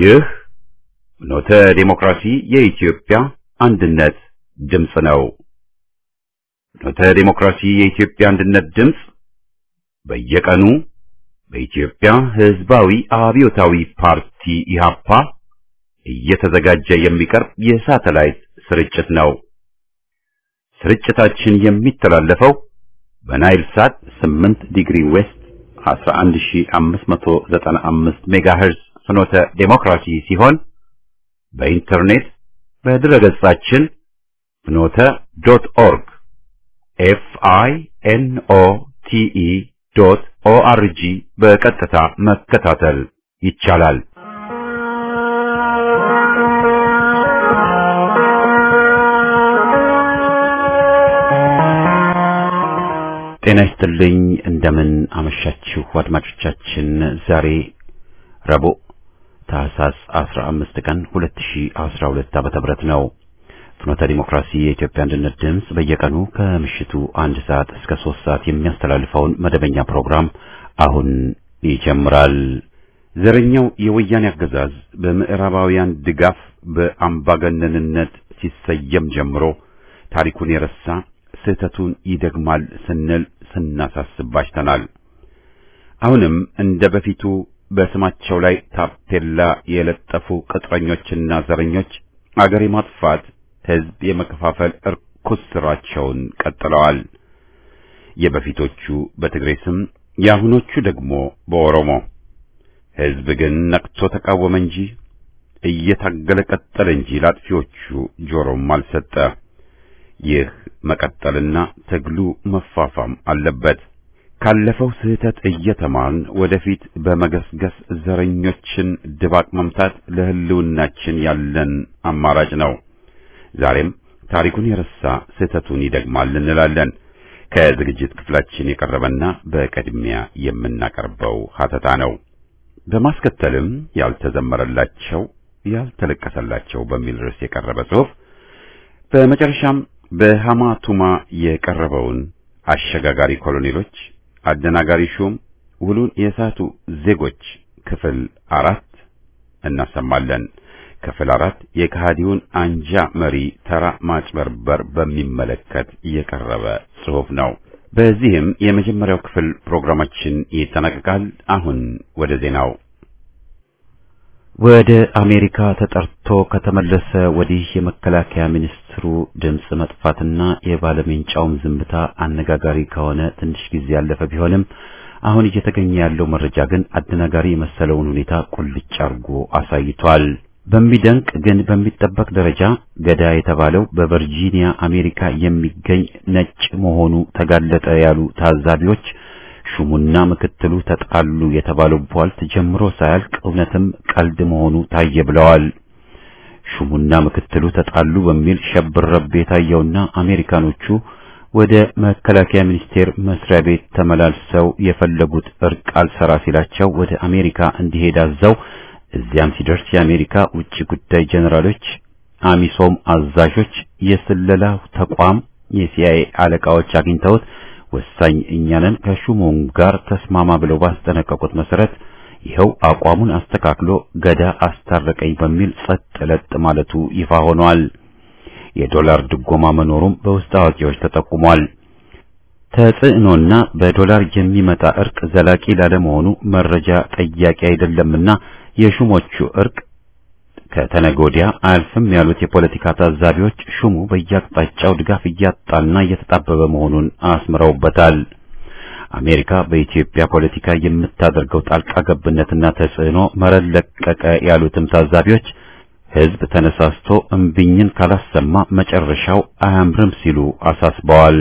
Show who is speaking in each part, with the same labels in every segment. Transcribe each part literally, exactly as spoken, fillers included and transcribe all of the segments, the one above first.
Speaker 1: ይህ ፍኖተ ዲሞክራሲ የኢትዮጵያ አንድነት ድምፅ ነው። ፍኖተ ዲሞክራሲ የኢትዮጵያ አንድነት ድምፅ በየቀኑ በኢትዮጵያ ሕዝባዊ አብዮታዊ ፓርቲ ኢህአፓ እየተዘጋጀ የሚቀርብ የሳተላይት ስርጭት ነው። ስርጭታችን የሚተላለፈው በናይል ሳት ስምንት ዲግሪ ዌስት አስራ አንድ ሺህ አምስት መቶ ዘጠና አምስት ሜጋሄርዝ ፍኖተ ዲሞክራሲ ሲሆን በኢንተርኔት በድረገጻችን ፍኖተ ዶት ኦርግ ኤፍ አይ ኤን ኦ ቲ ኢ ዶት ኦ አር ጂ በቀጥታ መከታተል ይቻላል። ጤና ይስጥልኝ። እንደምን አመሻችሁ አድማጮቻችን። ዛሬ ረቡዕ ታህሳስ አስራ አምስት ቀን ሁለት ሺህ አስራ ሁለት ዓመተ ምህረት ነው። ፍኖተ ዲሞክራሲ የኢትዮጵያ አንድነት ድምፅ በየቀኑ ከምሽቱ አንድ ሰዓት እስከ ሶስት ሰዓት የሚያስተላልፈውን መደበኛ ፕሮግራም አሁን ይጀምራል። ዘረኛው የወያኔ አገዛዝ በምዕራባውያን ድጋፍ በአምባገነንነት ሲሰየም ጀምሮ ታሪኩን የረሳ ስህተቱን ይደግማል ስንል ስናሳስባችተናል። አሁንም እንደ በፊቱ በስማቸው ላይ ታፔላ የለጠፉ ቅጥረኞችና ዘረኞች አገር የማጥፋት ሕዝብ የመከፋፈል እርኩስ ስራቸውን ቀጥለዋል። የበፊቶቹ በትግሬ ስም፣ የአሁኖቹ ደግሞ በኦሮሞ። ሕዝብ ግን ነቅቶ ተቃወመ እንጂ እየታገለ ቀጠለ እንጂ ላጥፊዎቹ ጆሮም አልሰጠ። ይህ መቀጠልና ትግሉ መፋፋም አለበት። ካለፈው ስህተት እየተማርን ወደፊት በመገስገስ ዘረኞችን ድባቅ መምታት ለህልውናችን ያለን አማራጭ ነው። ዛሬም ታሪኩን የረሳ ስህተቱን ይደግማል እንላለን። ከዝግጅት ክፍላችን የቀረበና በቅድሚያ የምናቀርበው ሀተታ ነው። በማስከተልም ያልተዘመረላቸው ያልተለቀሰላቸው በሚል ርዕስ የቀረበ ጽሑፍ፣ በመጨረሻም በሐማቱማ የቀረበውን አሸጋጋሪ ኮሎኔሎች አደናጋሪ ሹም ውሉን የሳቱ ዜጎች ክፍል አራት እናሰማለን። ክፍል አራት የከሃዲውን አንጃ መሪ ተራ ማጭበርበር በሚመለከት የቀረበ ጽሑፍ ነው። በዚህም የመጀመሪያው ክፍል ፕሮግራማችን ይጠናቀቃል። አሁን ወደ ዜናው። ወደ አሜሪካ ተጠርቶ ከተመለሰ ወዲህ የመከላከያ ሚኒስትሩ ድምጽ መጥፋትና የባለሜንጫውም ዝምታ አነጋጋሪ ከሆነ ትንሽ ጊዜ ያለፈ ቢሆንም አሁን እየተገኘ ያለው መረጃ ግን አደናጋሪ የመሰለውን ሁኔታ ቁልጭ አርጎ አሳይቷል። በሚደንቅ ግን በሚጠበቅ ደረጃ ገዳ የተባለው በቨርጂኒያ አሜሪካ የሚገኝ ነጭ መሆኑ ተጋለጠ ያሉ ታዛቢዎች ሹሙና ምክትሉ ተጣሉ የተባለው ቧልት ጀምሮ ሳያልቅ እውነትም ቀልድ መሆኑ ታየ ብለዋል። ሹሙና ምክትሉ ተጣሉ በሚል ሸብረብ የታየውና አሜሪካኖቹ ወደ መከላከያ ሚኒስቴር መስሪያ ቤት ተመላልሰው የፈለጉት እርቅ አልሰራ ሲላቸው ወደ አሜሪካ እንዲሄድ አዘው እዚያም ሲደርስ የአሜሪካ ውጭ ጉዳይ ጀነራሎች፣ አሚሶም አዛዦች፣ የስለላ ተቋም የሲአይኤ አለቃዎች አግኝተውት ወሳኝ እኛንን ከሹሙም ጋር ተስማማ ብለው ባስጠነቀቁት መሰረት ይኸው አቋሙን አስተካክሎ ገዳ አስታረቀኝ በሚል ጸጥ ለጥ ማለቱ ይፋ ሆኗል። የዶላር ድጎማ መኖሩም በውስጥ አዋቂዎች ተጠቁሟል። ተጽዕኖና በዶላር የሚመጣ እርቅ ዘላቂ ላለመሆኑ መረጃ ጠያቂ አይደለምና የሹሞቹ እርቅ ከተነጎዲያ አልፍም ያሉት የፖለቲካ ታዛቢዎች ሹሙ በየአቅጣጫው ድጋፍ እያጣና እየተጣበበ መሆኑን አስምረውበታል። አሜሪካ በኢትዮጵያ ፖለቲካ የምታደርገው ጣልቃ ገብነትና ተጽዕኖ መረን ለቀቀ ያሉትም ታዛቢዎች ሕዝብ ተነሳስቶ እምቢኝን ካላሰማ መጨረሻው አያምርም ሲሉ አሳስበዋል።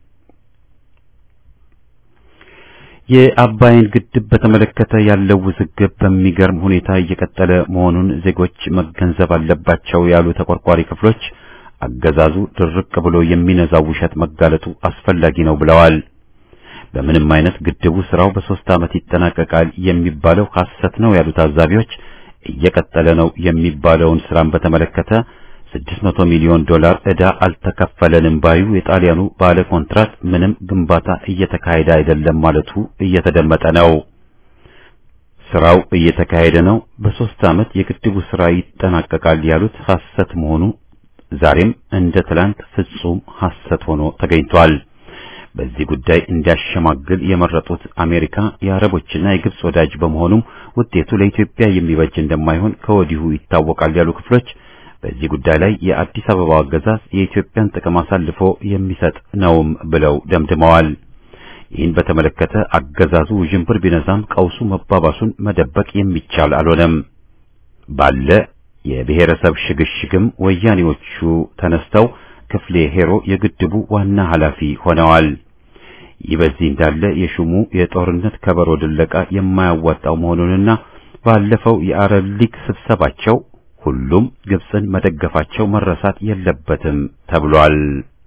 Speaker 1: የአባይን ግድብ በተመለከተ ያለው ውዝግብ በሚገርም ሁኔታ እየቀጠለ መሆኑን ዜጎች መገንዘብ አለባቸው ያሉ ተቆርቋሪ ክፍሎች አገዛዙ ድርቅ ብሎ የሚነዛው ውሸት መጋለጡ አስፈላጊ ነው ብለዋል። በምንም አይነት ግድቡ ስራው በሶስት ዓመት ይጠናቀቃል የሚባለው ሐሰት ነው ያሉ ታዛቢዎች እየቀጠለ ነው የሚባለውን ስራን በተመለከተ ስድስት መቶ ሚሊዮን ዶላር ዕዳ አልተከፈለንም ባዩ የጣሊያኑ ባለ ኮንትራት ምንም ግንባታ እየተካሄደ አይደለም ማለቱ እየተደመጠ ነው። ስራው እየተካሄደ ነው፣ በሶስት ዓመት የግድቡ ስራ ይጠናቀቃል ያሉት ሐሰት መሆኑ ዛሬም እንደ ትላንት ፍጹም ሐሰት ሆኖ ተገኝቷል። በዚህ ጉዳይ እንዲያሸማግል የመረጡት አሜሪካ የአረቦችና የግብጽ ወዳጅ በመሆኑም ውጤቱ ለኢትዮጵያ የሚበጅ እንደማይሆን ከወዲሁ ይታወቃል ያሉ ክፍሎች በዚህ ጉዳይ ላይ የአዲስ አበባ አገዛዝ የኢትዮጵያን ጥቅም አሳልፎ የሚሰጥ ነውም ብለው ደምድመዋል። ይህን በተመለከተ አገዛዙ ውዥንብር ቢነዛም ቀውሱ መባባሱን መደበቅ የሚቻል አልሆነም። ባለ የብሔረሰብ ሽግሽግም ወያኔዎቹ ተነስተው ክፍሌ ሄሮ የግድቡ ዋና ኃላፊ ሆነዋል። ይህ በዚህ እንዳለ የሹሙ የጦርነት ከበሮ ድለቃ የማያዋጣው መሆኑንና ባለፈው የአረብ ሊግ ስብሰባቸው ሁሉም ግብጽን መደገፋቸው መረሳት የለበትም ተብሏል።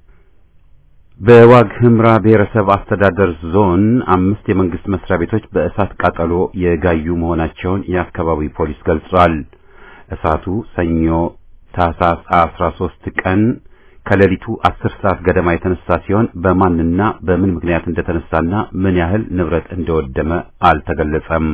Speaker 1: በዋግ ኽምራ ብሔረሰብ አስተዳደር ዞን አምስት የመንግስት መስሪያ ቤቶች በእሳት ቃጠሎ የጋዩ መሆናቸውን የአካባቢው ፖሊስ ገልጿል። እሳቱ ሰኞ ታህሳስ አስራ ሶስት ቀን ከሌሊቱ አስር ሰዓት ገደማ የተነሳ ሲሆን በማንና በምን ምክንያት እንደተነሳና ምን ያህል ንብረት እንደወደመ አልተገለጸም።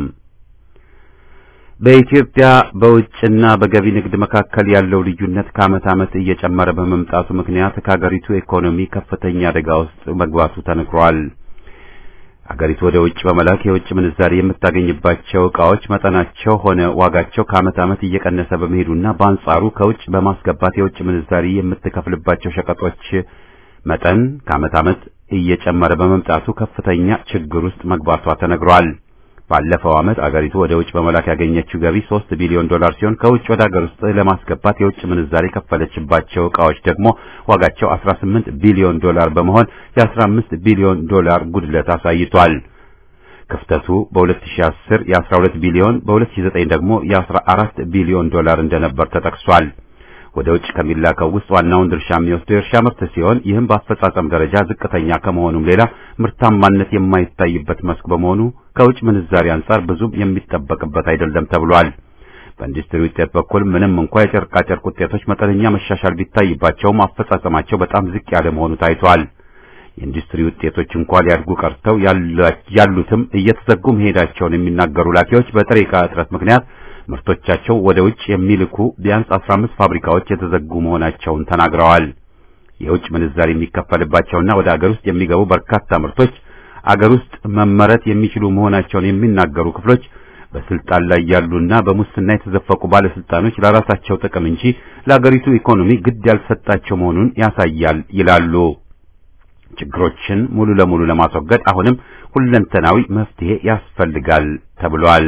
Speaker 1: በኢትዮጵያ በውጭና በገቢ ንግድ መካከል ያለው ልዩነት ከዓመት ዓመት እየጨመረ በመምጣቱ ምክንያት ከሀገሪቱ ኢኮኖሚ ከፍተኛ አደጋ ውስጥ መግባቱ ተነግሯል። ሀገሪቱ ወደ ውጭ በመላክ የውጭ ምንዛሪ የምታገኝባቸው ዕቃዎች መጠናቸው ሆነ ዋጋቸው ከዓመት ዓመት እየቀነሰ በመሄዱና በአንጻሩ ከውጭ በማስገባት የውጭ ምንዛሪ የምትከፍልባቸው ሸቀጦች መጠን ከዓመት ዓመት እየጨመረ በመምጣቱ ከፍተኛ ችግር ውስጥ መግባቷ ተነግሯል። ባለፈው ዓመት አገሪቱ ወደ ውጭ በመላክ ያገኘችው ገቢ ሶስት ቢሊዮን ዶላር ሲሆን ከውጭ ወደ ሀገር ውስጥ ለማስገባት የውጭ ምንዛሪ ከፈለችባቸው ዕቃዎች ደግሞ ዋጋቸው አስራ ስምንት ቢሊዮን ዶላር በመሆን የአስራ አምስት ቢሊዮን ዶላር ጉድለት አሳይቷል። ክፍተቱ በ2010 የ12 ቢሊዮን በ2009 ደግሞ የ14 ቢሊዮን ዶላር እንደነበር ተጠቅሷል። ወደ ውጭ ከሚላከው ውስጥ ዋናውን ድርሻ የሚወስደው የእርሻ ምርት ሲሆን ይህም በአፈጻጸም ደረጃ ዝቅተኛ ከመሆኑም ሌላ ምርታማነት የማይታይበት መስክ በመሆኑ ከውጭ ምንዛሪ አንጻር ብዙም የሚጠበቅበት አይደለም ተብሏል። በኢንዱስትሪ ውጤት በኩል ምንም እንኳን የጨርቃ ጨርቅ ውጤቶች መጠነኛ መሻሻል ቢታይባቸውም አፈጻጸማቸው በጣም ዝቅ ያለ መሆኑ ታይቷል። የኢንዱስትሪ ውጤቶች እንኳን ሊያድጉ ቀርተው ያሉትም እየተዘጉ መሄዳቸውን የሚናገሩ ላኪዎች በጥሬ ዕቃ እጥረት ምክንያት ምርቶቻቸው ወደ ውጭ የሚልኩ ቢያንስ አስራ አምስት ፋብሪካዎች የተዘጉ መሆናቸውን ተናግረዋል። የውጭ ምንዛሪ የሚከፈልባቸውና ወደ አገር ውስጥ የሚገቡ በርካታ ምርቶች አገር ውስጥ መመረት የሚችሉ መሆናቸውን የሚናገሩ ክፍሎች በስልጣን ላይ ያሉና በሙስና የተዘፈቁ ባለስልጣኖች ለራሳቸው ጥቅም እንጂ ለአገሪቱ ኢኮኖሚ ግድ ያልሰጣቸው መሆኑን ያሳያል ይላሉ። ችግሮችን ሙሉ ለሙሉ ለማስወገድ አሁንም ሁለንተናዊ መፍትሄ ያስፈልጋል ተብሏል።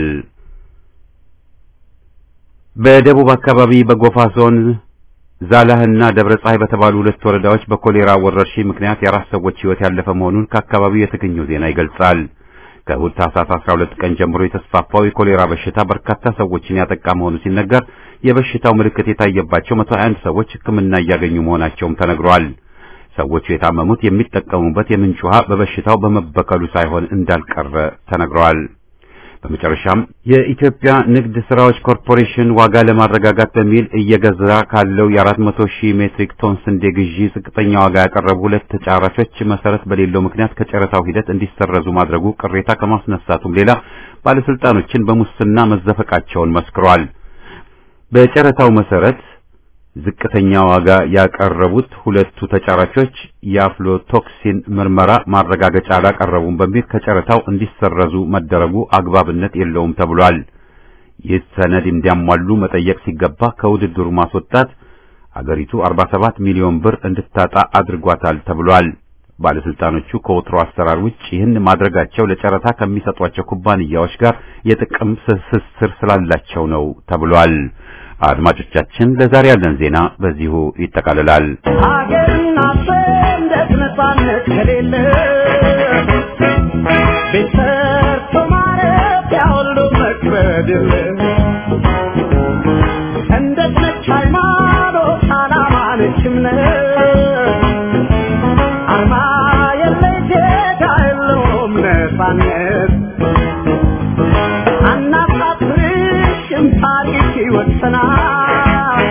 Speaker 1: በደቡብ አካባቢ በጎፋ ዞን ዛላህና ደብረ ፀሐይ በተባሉ ሁለት ወረዳዎች በኮሌራ ወረርሽኝ ምክንያት የአራት ሰዎች ሕይወት ያለፈ መሆኑን ከአካባቢው የተገኘው ዜና ይገልጻል። ከእሁድ ታህሳስ አስራ ሁለት ቀን ጀምሮ የተስፋፋው የኮሌራ በሽታ በርካታ ሰዎችን ያጠቃ መሆኑ ሲነገር የበሽታው ምልክት የታየባቸው መቶ ሃያ አንድ ሰዎች ሕክምና እያገኙ መሆናቸውም ተነግሯል። ሰዎቹ የታመሙት የሚጠቀሙበት የምንጭ ውሃ በበሽታው በመበከሉ ሳይሆን እንዳልቀረ ተነግሯል። በመጨረሻም የኢትዮጵያ ንግድ ስራዎች ኮርፖሬሽን ዋጋ ለማረጋጋት በሚል እየገዛ ካለው የአራት መቶ ሺህ ሜትሪክ ቶን ስንዴ ግዢ ዝቅተኛ ዋጋ ያቀረቡ ሁለት ተጫራቾች መሰረት በሌለው ምክንያት ከጨረታው ሂደት እንዲሰረዙ ማድረጉ ቅሬታ ከማስነሳቱም ሌላ ባለስልጣኖችን በሙስና መዘፈቃቸውን መስክሯል። በጨረታው መሰረት ዝቅተኛ ዋጋ ያቀረቡት ሁለቱ ተጫራቾች የአፍሎቶክሲን ምርመራ ማረጋገጫ አላቀረቡም በሚል ከጨረታው እንዲሰረዙ መደረጉ አግባብነት የለውም ተብሏል። ይህ ሰነድ እንዲያሟሉ መጠየቅ ሲገባ ከውድድሩ ማስወጣት አገሪቱ አርባ ሰባት ሚሊዮን ብር እንድታጣ አድርጓታል ተብሏል። ባለስልጣኖቹ ከወትሮ አሰራር ውጭ ይህን ማድረጋቸው ለጨረታ ከሚሰጧቸው ኩባንያዎች ጋር የጥቅም ትስስር ስላላቸው ነው ተብሏል። አድማጮቻችን ለዛሬ ያለን ዜና በዚሁ ይጠቃልላል።
Speaker 2: አገርና ሰንደቅ ነፃነት ከሌለ ቤተሰብ ማረፍ ያውሉ መክበድ ሰንደቅ ነች ሃይማኖት ዓላማ ነች እምነት አርማ የለሽ ጌታ የለውም ነፃነት አናሳፍርሽም ታሪክ ይወሰናል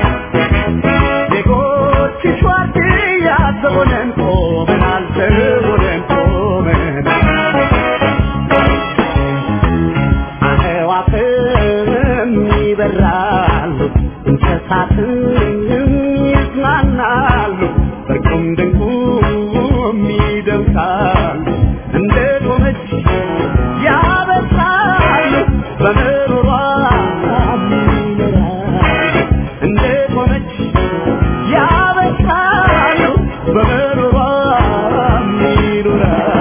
Speaker 2: ዜጎችሽ ዋርድያ ዘቦነን ቆመናል ዘቦነን ቆመናል አህዋት ይበራሉ እንስሳትም ይዝናናሉ በርቁም ድንቁም ይደምቃሉ እንደ ቆመች ያበሳሉ በምሮሯ ይኖራሉ እንደ ቆመች ያበሳሉ በምሮሯ ይኖራሉ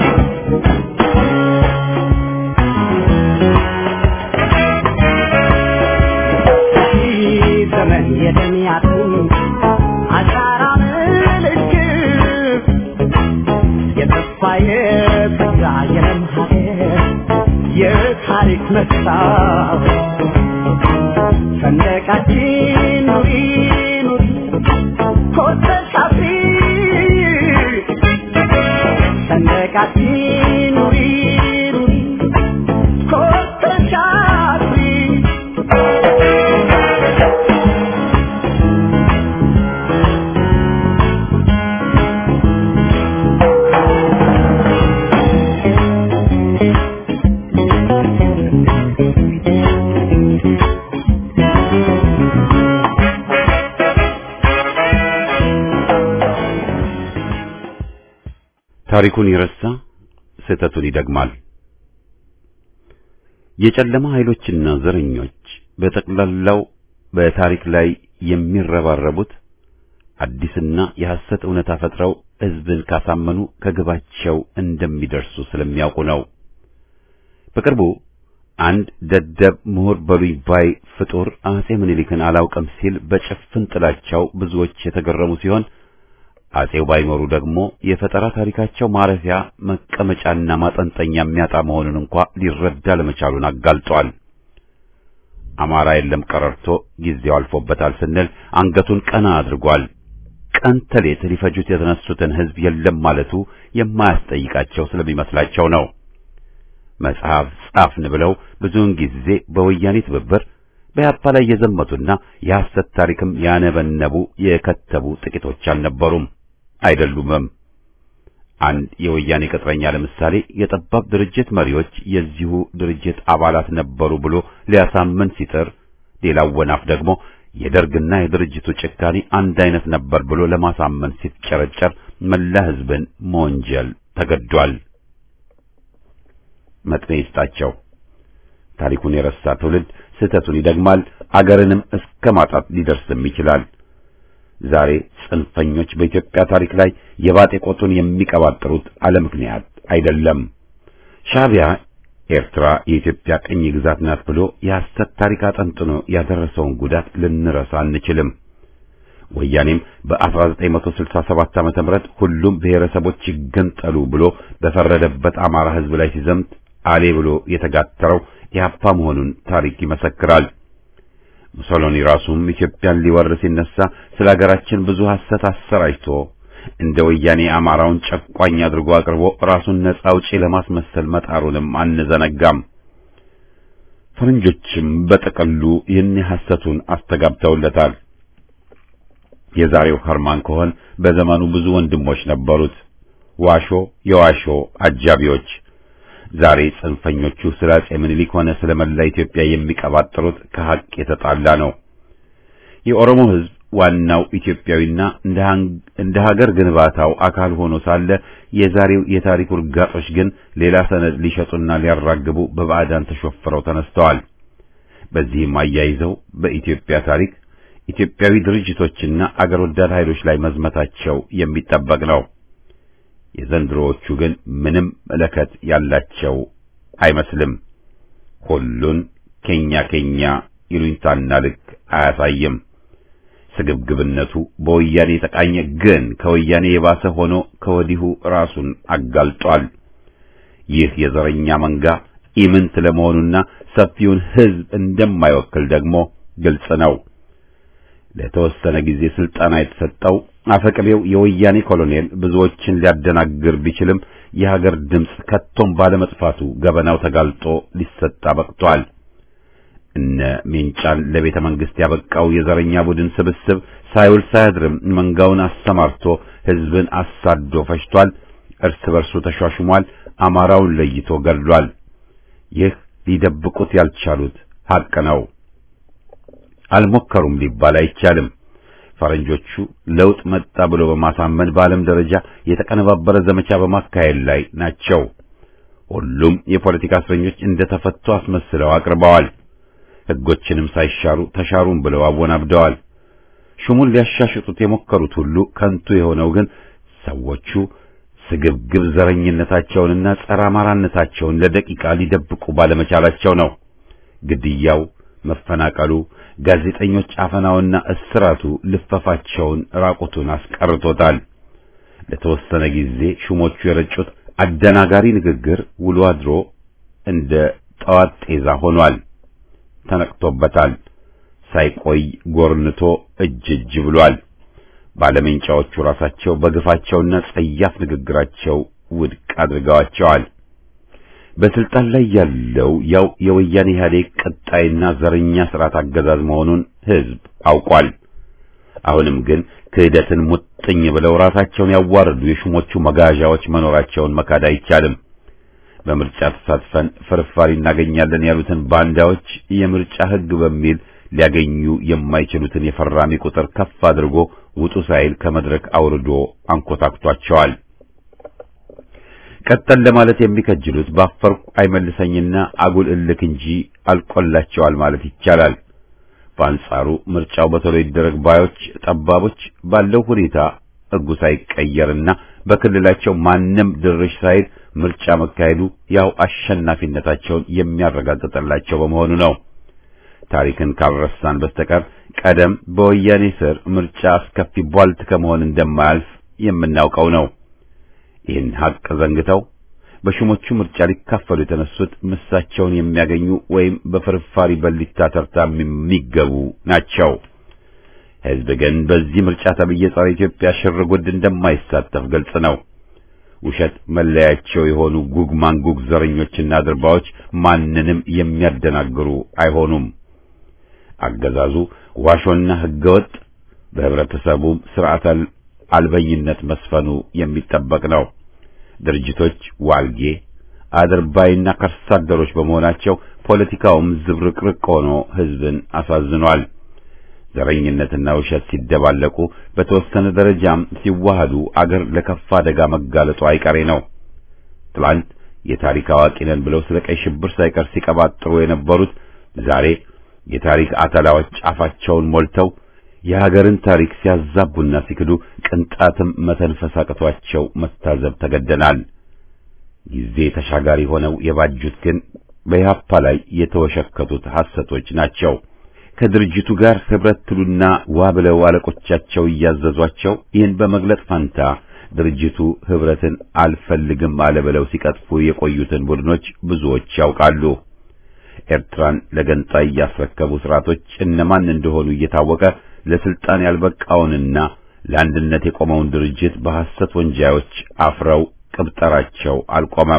Speaker 2: ዘመን የደሚያቱን አሻራ ምልክት የተስፋዬ ተስፋ የለም ሀገር የታሪክ መስታወት ሰንደቃችን ኑሪ ኑሪ ኮርተሽ አፍሪ ሰንደቃችን ኑሪ ኑሪ ኮርተሽ አፍሪ
Speaker 1: ታሪኩን ይረሳ ስህተቱን ይደግማል። የጨለማ ኃይሎችና ዘረኞች በጠቅላላው በታሪክ ላይ የሚረባረቡት አዲስና የሐሰት እውነታ ፈጥረው ሕዝብን ካሳመኑ ከግባቸው እንደሚደርሱ ስለሚያውቁ ነው። በቅርቡ አንድ ደደብ ምሁር በሉኝ ባይ ፍጡር አጼ ምኒልክን አላውቅም ሲል በጭፍን ጥላቻው ብዙዎች የተገረሙ ሲሆን አጼው ባይኖሩ ደግሞ የፈጠራ ታሪካቸው ማረፊያ መቀመጫና ማጠንጠኛ የሚያጣ መሆኑን እንኳን ሊረዳ ለመቻሉን አጋልጧል። አማራ የለም ቀረርቶ ጊዜው አልፎበታል ስንል አንገቱን ቀና አድርጓል። ቀን ተሌት ሊፈጁት የተነሱትን ሕዝብ የለም ማለቱ የማያስጠይቃቸው ስለሚመስላቸው ነው። መጽሐፍ ጻፍን ብለው ብዙውን ጊዜ በወያኔ ትብብር በያፓ ላይ የዘመቱና የሐሰት ታሪክም ያነበነቡ የከተቡ ጥቂቶች አልነበሩም አይደሉምም። አንድ የወያኔ ቅጥረኛ ለምሳሌ የጠባብ ድርጅት መሪዎች የዚሁ ድርጅት አባላት ነበሩ ብሎ ሊያሳምን ሲጥር፣ ሌላው ወናፍ ደግሞ የደርግና የድርጅቱ ጭካኔ አንድ አይነት ነበር ብሎ ለማሳመን ሲጨረጨር መላ ሕዝብን መወንጀል ተገዷል። መጥኔ ይስጣቸው። ታሪኩን የረሳ ትውልድ ስህተቱን ይደግማል፣ አገርንም እስከ ማጣት ሊደርስም ይችላል። ዛሬ ጽንፈኞች በኢትዮጵያ ታሪክ ላይ የባጤ ቆጡን የሚቀባጥሩት አለ ምክንያት አይደለም። ሻዕቢያ ኤርትራ የኢትዮጵያ ቅኝ ግዛት ናት ብሎ የሐሰት ታሪክ አጠንጥኖ ያደረሰውን ጉዳት ልንረሳ አንችልም። ወያኔም በ1967 ዓመተ ምህረት ሁሉም ብሔረሰቦች ይገንጠሉ ብሎ በፈረደበት አማራ ሕዝብ ላይ ሲዘምት አሌ ብሎ የተጋተረው ኢህአፓ መሆኑን ታሪክ ይመሰክራል። ሙሶሎኒ ራሱም ኢትዮጵያን ሊወር ሲነሳ ስለ ሀገራችን ብዙ ሐሰት አሰራጭቶ እንደ ወያኔ አማራውን ጨቋኝ አድርጎ አቅርቦ ራሱን ነጻ አውጪ ለማስመሰል መጣሩንም አንዘነጋም። ፈረንጆችም በጠቅሉ ይህን ሐሰቱን አስተጋብተውለታል። የዛሬው ኸርማን ኮሄን በዘመኑ ብዙ ወንድሞች ነበሩት፣ ዋሾ የዋሾ አጃቢዎች። ዛሬ ጽንፈኞቹ ስለ አጼ ምኒልክ ሆነ ስለ መላ ኢትዮጵያ የሚቀባጥሩት ከሐቅ የተጣላ ነው። የኦሮሞ ሕዝብ ዋናው ኢትዮጵያዊና እንደ ሀገር ግንባታው አካል ሆኖ ሳለ የዛሬው የታሪክ ውርጋጦች ግን ሌላ ሰነድ ሊሸጡና ሊያራግቡ በባዕዳን ተሾፍረው ተነስተዋል። በዚህም አያይዘው በኢትዮጵያ ታሪክ ኢትዮጵያዊ ድርጅቶችና አገር ወዳድ ኃይሎች ላይ መዝመታቸው የሚጠበቅ ነው። የዘንድሮዎቹ ግን ምንም መለከት ያላቸው አይመስልም። ሁሉን ከኛ ከኛ ይሉኝታና ልክ አያሳይም። ስግብግብነቱ በወያኔ የተቃኘ ግን ከወያኔ የባሰ ሆኖ ከወዲሁ ራሱን አጋልጧል። ይህ የዘረኛ መንጋ ኢምንት ለመሆኑና ሰፊውን ሕዝብ እንደማይወክል ደግሞ ግልጽ ነው። ለተወሰነ ጊዜ ስልጣን የተሰጠው አፈቀቤው የወያኔ ኮሎኔል ብዙዎችን ሊያደናግር ቢችልም የሀገር ድምጽ ከቶም ባለመጥፋቱ ገበናው ተጋልጦ ሊሰጣ በቅቷል። እነ ሜንጫን ለቤተ መንግስት ያበቃው የዘረኛ ቡድን ስብስብ ሳይውል ሳያድርም መንጋውን አሰማርቶ ሕዝብን አሳዶ ፈጅቷል። እርስ በርሱ ተሿሽሟል። አማራውን ለይቶ ገድሏል። ይህ ሊደብቁት ያልቻሉት ሐቅ ነው። አልሞከሩም ሊባል አይቻልም። ፈረንጆቹ ለውጥ መጣ ብሎ በማሳመን በዓለም ደረጃ የተቀነባበረ ዘመቻ በማካሄድ ላይ ናቸው። ሁሉም የፖለቲካ እስረኞች እንደተፈቱ አስመስለው አቅርበዋል። ሕጎችንም ሳይሻሩ ተሻሩም ብለው አወናብደዋል። ሹሙን ሊያሻሽጡት የሞከሩት ሁሉ ከንቱ የሆነው ግን ሰዎቹ ስግብግብ ዘረኝነታቸውንና ጸረ አማራነታቸውን ለደቂቃ ሊደብቁ ባለመቻላቸው ነው። ግድያው፣ መፈናቀሉ፣ ጋዜጠኞች አፈናውና እስራቱ ልፈፋቸውን ራቁቱን አስቀርቶታል። ለተወሰነ ጊዜ ሹሞቹ የረጩት አደናጋሪ ንግግር ውሎ አድሮ እንደ ጠዋት ጤዛ ሆኗል። ተነቅቶበታል። ሳይቆይ ጎርንቶ እጅ እጅ ብሏል። ባለመንጫዎቹ ራሳቸው በግፋቸውና ጸያፍ ንግግራቸው ውድቅ አድርገዋቸዋል። በስልጣን ላይ ያለው ያው የወያኔ ኢህአዴግ ቀጣይና ዘረኛ ስርዓት አገዛዝ መሆኑን ህዝብ አውቋል። አሁንም ግን ክህደትን ሙጥኝ ብለው ራሳቸውን ያዋረዱ የሹሞቹ መጋዣዎች መኖራቸውን መካድ አይቻልም። በምርጫ ተሳትፈን ፍርፋሪ እናገኛለን ያሉትን ባንዳዎች የምርጫ ህግ በሚል ሊያገኙ የማይችሉትን የፈራሚ ቁጥር ከፍ አድርጎ ውጡ ሳይል ከመድረክ አውርዶ አንኮታክቷቸዋል። ቀጠል ለማለት የሚከጅሉት ባፈርኩ አይመልሰኝና አጉል እልክ እንጂ አልቆላቸዋል ማለት ይቻላል። በአንጻሩ ምርጫው በቶሎ ይደረግ ባዮች ጠባቦች ባለው ሁኔታ ሕጉ ሳይቀየርና በክልላቸው ማንም ድርሽ ሳይል ምርጫ መካሄዱ ያው አሸናፊነታቸውን የሚያረጋግጥላቸው በመሆኑ ነው። ታሪክን ካልረሳን በስተቀር ቀደም በወያኔ ስር ምርጫ አስከፊ ቧልት ከመሆን እንደማያልፍ የምናውቀው ነው። ይህን ሀቅ ዘንግተው በሹሞቹ ምርጫ ሊካፈሉ የተነሱት ምሳቸውን የሚያገኙ ወይም በፍርፋሪ በሊታ ተርታ የሚገቡ ናቸው። ሕዝብ ግን በዚህ ምርጫ ተብዬ ጸረ ኢትዮጵያ ሽር ጉድ እንደማይሳተፍ ግልጽ ነው። ውሸት መለያቸው የሆኑ ጉግ ማንጉግ ዘረኞችና ድርባዎች ማንንም የሚያደናግሩ አይሆኑም። አገዛዙ ዋሾና ህገወጥ፣ በህብረተሰቡ ስርዓት አልበኝነት መስፈኑ የሚጠበቅ ነው። ድርጅቶች ዋልጌ አድርባይና ከርሳደሮች በመሆናቸው ፖለቲካውም ዝብርቅርቅ ሆኖ ህዝብን አሳዝኗል። ዘረኝነትና ውሸት ሲደባለቁ በተወሰነ ደረጃም ሲዋሃዱ አገር ለከፋ አደጋ መጋለጡ አይቀሬ ነው። ትላንት የታሪክ አዋቂ ነን ብለው ስለ ቀይ ሽብር ሳይቀር ሲቀባጥሩ የነበሩት ዛሬ የታሪክ አተላዎች አፋቸውን ሞልተው የሀገርን ታሪክ ሲያዛቡና ሲክዱ ቅንጣትም መተንፈስ አቅቷቸው መታዘብ ተገደናል። ጊዜ ተሻጋሪ ሆነው የባጁት ግን በኢህአፓ ላይ የተወሸከቱት ሐሰቶች ናቸው። ከድርጅቱ ጋር ህብረት ትሉና ዋ ብለው አለቆቻቸው እያዘዟቸው ይህን በመግለጥ ፋንታ ድርጅቱ ህብረትን አልፈልግም አለ ብለው ሲቀጥፉ የቆዩትን ቡድኖች ብዙዎች ያውቃሉ። ኤርትራን ለገንጣይ ያስረከቡ ስርዓቶች እነማን እንደሆኑ እየታወቀ ለስልጣን ያልበቃውንና ለአንድነት የቆመውን ድርጅት በሐሰት ወንጃዮች አፍረው ቅብጠራቸው አልቆመም።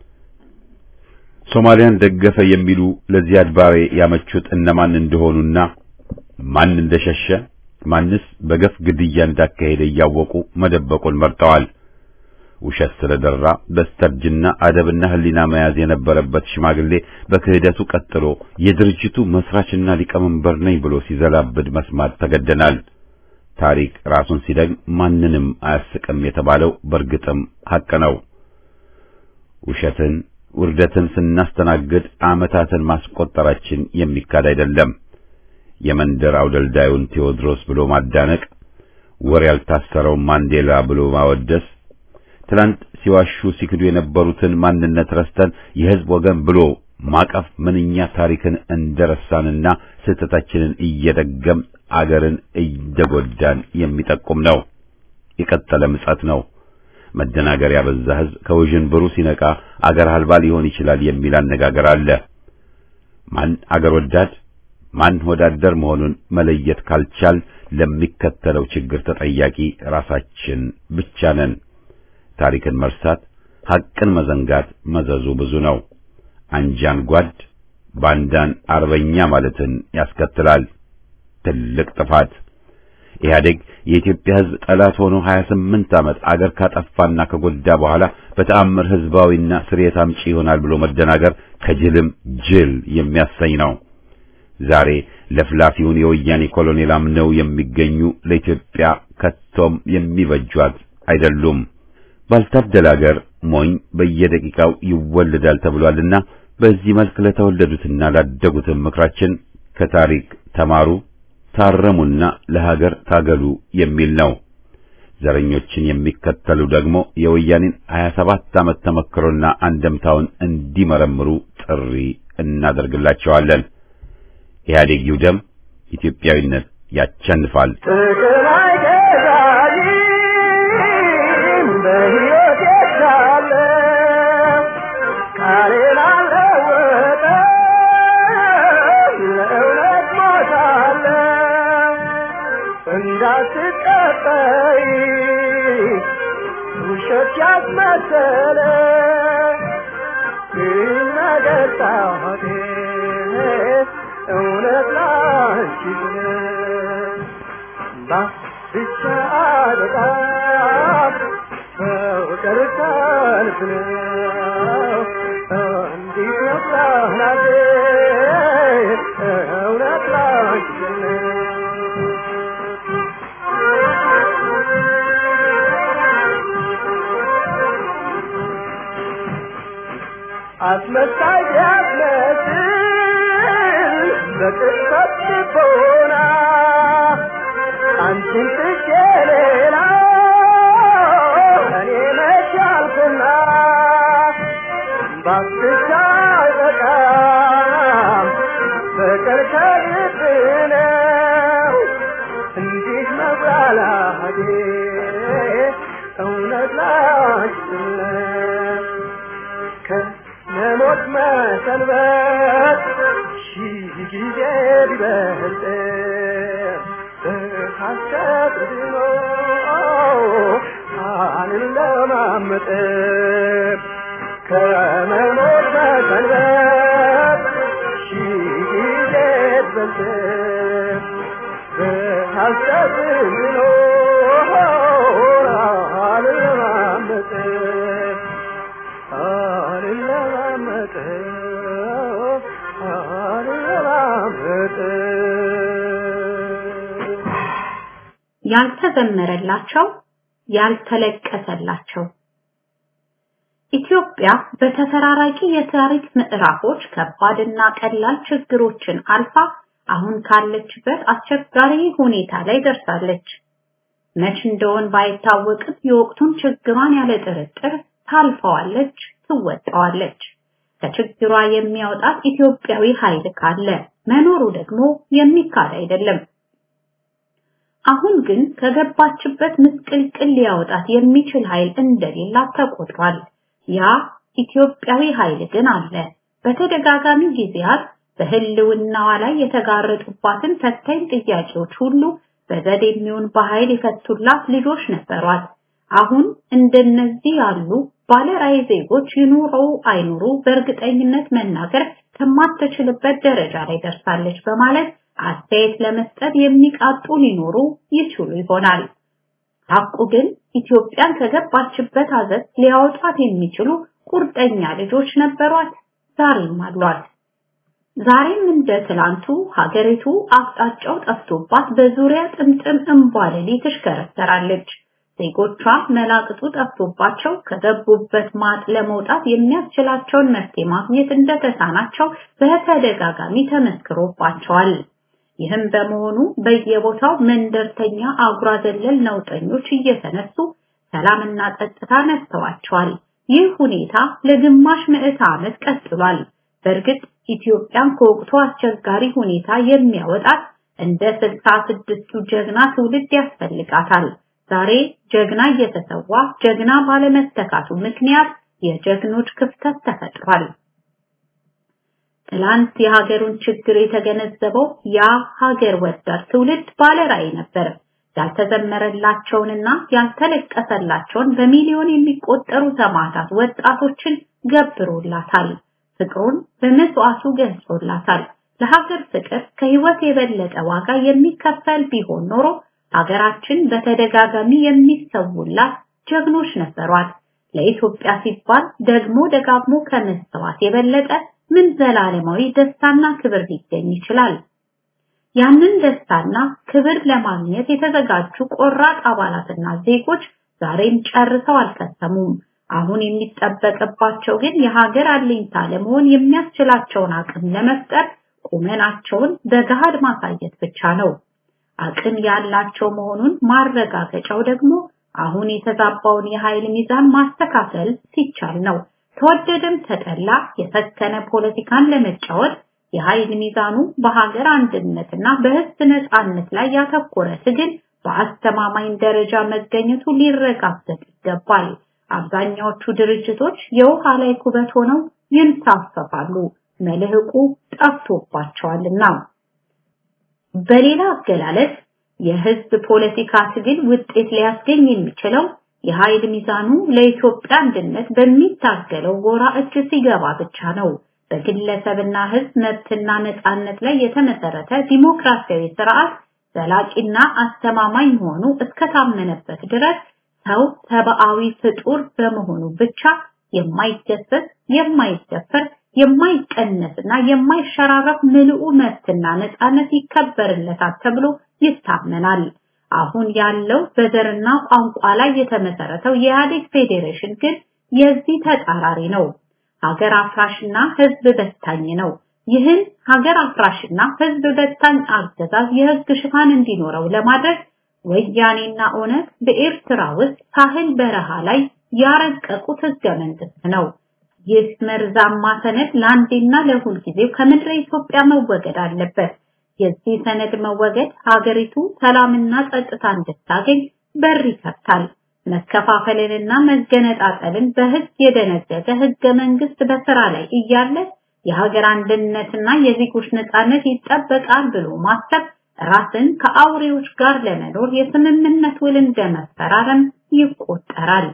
Speaker 1: ሶማሊያን ደገፈ የሚሉ ለዚያድ ባሬ ያመቹት እነማን እንደሆኑና ማን እንደሸሸ ማንስ በገፍ ግድያ እንዳካሄደ እያወቁ መደበቁን መርጠዋል። ውሸት ስለደራ በስተርጅና አደብና ህሊና መያዝ የነበረበት ሽማግሌ በክህደቱ ቀጥሎ የድርጅቱ መስራችና ሊቀመንበር ነኝ ብሎ ሲዘላብድ መስማት ተገደናል። ታሪክ ራሱን ሲደግም ማንንም አያስቅም የተባለው በርግጥም ሐቅ ነው። ውሸትን ውርደትን ስናስተናግድ ዓመታትን ማስቆጠራችን የሚካድ አይደለም። የመንደር አውደልዳዩን ቴዎድሮስ ብሎ ማዳነቅ፣ ወር ያልታሰረው ማንዴላ ብሎ ማወደስ፣ ትላንት ሲዋሹ ሲክዱ የነበሩትን ማንነት ረስተን የህዝብ ወገን ብሎ ማቀፍ ምንኛ ታሪክን እንደረሳንና ስህተታችንን እየደገም አገርን እየጎዳን የሚጠቁም ነው። የቀጠለ ምጸት ነው። መደናገር ያበዛ ህዝብ ከውዥንብሩ ሲነቃ አገር አልባ ሊሆን ይችላል የሚል አነጋገር አለ። ማን አገር ወዳድ ማን ወዳደር መሆኑን መለየት ካልቻል ለሚከተለው ችግር ተጠያቂ ራሳችን ብቻ ነን። ታሪክን መርሳት፣ ሐቅን መዘንጋት መዘዙ ብዙ ነው። አንጃን ጓድ፣ ባንዳን አርበኛ ማለትን ያስከትላል። ትልቅ ጥፋት። ኢህአዴግ የኢትዮጵያ ህዝብ ጠላት ሆኖ ሀያ ስምንት ዓመት አገር ካጠፋና ከጎዳ በኋላ በተአምር ህዝባዊና ስርየት አምጪ ይሆናል ብሎ መደናገር ከጅልም ጅል የሚያሰኝ ነው። ዛሬ ለፍላፊውን የወያኔ ኮሎኔል አምነው የሚገኙ ለኢትዮጵያ ከቶም የሚበጇት አይደሉም። ባልታደለ አገር ሞኝ በየደቂቃው ይወለዳል ተብሏልና በዚህ መልክ ለተወለዱትና ላደጉትም ምክራችን ከታሪክ ተማሩ፣ ታረሙና ለሀገር ታገሉ የሚል ነው። ዘረኞችን የሚከተሉ ደግሞ የወያኔን ሀያ ሰባት ዓመት ተመክሮና አንደምታውን እንዲመረምሩ ጥሪ እናደርግላቸዋለን። ኢህአዴግ ይውደም፣ ኢትዮጵያዊነት ያቸንፋል።
Speaker 2: አስመሳይ ያስመስል በቅጽበት ቦና አንቺን ትቼ ሌላ እኔ መቻልኩና ባብቻ አይበቃም ፍቅር ከልብ ነው እንዲህ መብላቴ እውነት ላንቺ ነሞት መሰንበት ሺህ ጊዜ ቢበልጥ በሐሰት ድኖ አልለማመጥ ከነሞት መሰንበት ሺህ ጊዜ ቢበልጥ በሐሰት ድኖ አልለማመጥ
Speaker 3: ያልተዘመረላቸው ያልተለቀሰላቸው ኢትዮጵያ በተፈራራቂ የታሪክ ምዕራፎች ከባድና ቀላል ችግሮችን አልፋ አሁን ካለችበት አስቸጋሪ ሁኔታ ላይ ደርሳለች። መች እንደሆነ ባይታወቅም የወቅቱን ችግሯን ያለ ጥርጥር ታልፈዋለች፣ ትወጣዋለች። ከችግሯ የሚያወጣት ኢትዮጵያዊ ኃይል ካለ መኖሩ ደግሞ የሚካድ አይደለም። አሁን ግን ከገባችበት ምስቅልቅል ሊያወጣት የሚችል ኃይል እንደሌላት ተቆጥሯል። ያ ኢትዮጵያዊ ኃይል ግን አለ። በተደጋጋሚ ጊዜያት በህልውናዋ ላይ የተጋረጡባትን ፈታኝ ጥያቄዎች ሁሉ በዘዴ የሚሆን በኃይል የፈቱላት ልጆች ነበሯት። አሁን እንደነዚህ ያሉ ባለራዕይ ዜጎች ይኑሩ አይኑሩ በእርግጠኝነት መናገር ከማትችልበት ደረጃ ላይ ደርሳለች በማለት አስተያየት ለመስጠት የሚቃጡ ሊኖሩ ይችሉ ይሆናል። ሐቁ ግን ኢትዮጵያን ከገባችበት አዘት ሊያወጣት የሚችሉ ቁርጠኛ ልጆች ነበሯት፣ ዛሬም አሏት። ዛሬም እንደ ትላንቱ ሀገሪቱ አቅጣጫው ጠፍቶባት በዙሪያ ጥምጥም እንቧለሌ ትሽከረከራለች። ዜጎቿ መላቅጡ ጠፍቶባቸው ከገቡበት ማጥ ለመውጣት የሚያስችላቸውን መፍትሄ ማግኘት እንደተሳናቸው በተደጋጋሚ ተመስክሮባቸዋል። ይህም በመሆኑ በየቦታው መንደርተኛ አጉራ ዘለል ነውጠኞች እየተነሱ ሰላምና ጸጥታ ነስተዋቸዋል። ይህ ሁኔታ ለግማሽ ምዕተ ዓመት ቀጥሏል። በእርግጥ ኢትዮጵያን ከወቅቱ አስቸጋሪ ሁኔታ የሚያወጣት እንደ ስልሳ ስድስቱ ጀግና ትውልድ ያስፈልጋታል። ዛሬ ጀግና እየተሰዋ ጀግና ባለመተካቱ ምክንያት የጀግኖች ክፍተት ተፈጥሯል። ትላንት የሀገሩን ችግር የተገነዘበው ያ ሀገር ወዳድ ትውልድ ባለራዕይ ነበር። ያልተዘመረላቸውንና ያልተለቀሰላቸውን በሚሊዮን የሚቆጠሩ ሰማዕታት ወጣቶችን ገብሮላታል። ፍቅሩን በመስዋዕቱ ገልጾላታል። ለሀገር ፍቅር ከህይወት የበለጠ ዋጋ የሚከፈል ቢሆን ኖሮ ሀገራችን በተደጋጋሚ የሚሰውላት ጀግኖች ነበሯት። ለኢትዮጵያ ሲባል ደግሞ ደጋግሞ ከመሰዋት የበለጠ ምን ዘላለማዊ ደስታና ክብር ሊገኝ ይችላል? ያንን ደስታና ክብር ለማግኘት የተዘጋጁ ቆራጥ አባላትና ዜጎች ዛሬም ጨርሰው አልከሰሙም። አሁን የሚጠበቅባቸው ግን የሀገር አለኝታ ለመሆን የሚያስችላቸውን አቅም ለመፍጠር ቁመናቸውን በገሃድ ማሳየት ብቻ ነው። አቅም ያላቸው መሆኑን ማረጋገጫው ደግሞ አሁን የተዛባውን የኃይል ሚዛን ማስተካከል ሲቻል ነው። ተወደደም ተጠላ የሰከነ ፖለቲካን ለመጫወት የኃይል ሚዛኑ በሀገር አንድነትና በሕዝብ ነጻነት ላይ ያተኮረ ትግል በአስተማማኝ ደረጃ መገኘቱ ሊረጋገጥ ይገባል። አብዛኛዎቹ ድርጅቶች የውሃ ላይ ኩበት ሆነው ይንሳፈፋሉ፣ መልህቁ ጠፍቶባቸዋልና። በሌላ አገላለጽ የህዝብ ፖለቲካ ትግል ውጤት ሊያስገኝ የሚችለው የኃይል ሚዛኑ ለኢትዮጵያ አንድነት በሚታገለው ጎራ እጅ ሲገባ ብቻ ነው። በግለሰብና ህዝብ መብትና ነጻነት ላይ የተመሰረተ ዲሞክራሲያዊ ስርዓት ዘላቂና አስተማማኝ መሆኑ እስከታመነበት ድረስ ሰው ሰብአዊ ፍጡር በመሆኑ ብቻ የማይገሰስ፣ የማይደፈር፣ የማይቀነስና የማይሸራረፍ ምልኡ መብትና ነጻነት ይከበርለታል ተብሎ ይታመናል። አሁን ያለው በዘርና ቋንቋ ላይ የተመሰረተው የኢህአዴግ ፌዴሬሽን ግን የዚህ ተጻራሪ ነው። ሀገር አፍራሽና ህዝብ በታኝ ነው። ይህን ሀገር አፍራሽና ህዝብ በታኝ አገዛዝ የህግ ሽፋን እንዲኖረው ለማድረግ ወያኔና ኦነግ በኤርትራ ውስጥ ሳህል በረሃ ላይ ያረቀቁት ህገ መንግስት ነው። ይህ መርዛማ ሰነድ ለአንዴና ለሁል ጊዜው ከምድረ ኢትዮጵያ መወገድ አለበት። የዚህ ሰነድ መወገድ ሀገሪቱ ሰላምና ጸጥታ እንድታገኝ በር ይከፍታል። መከፋፈልንና መገነጣጠልን በህግ የደነገገ ህገ መንግስት በስራ ላይ እያለ የሀገር አንድነትና የዜጎች ነጻነት ይጠበቃል ብሎ ማሰብ ራስን ከአውሬዎች ጋር ለመኖር የስምምነት ውል እንደመፈራረም ይቆጠራል።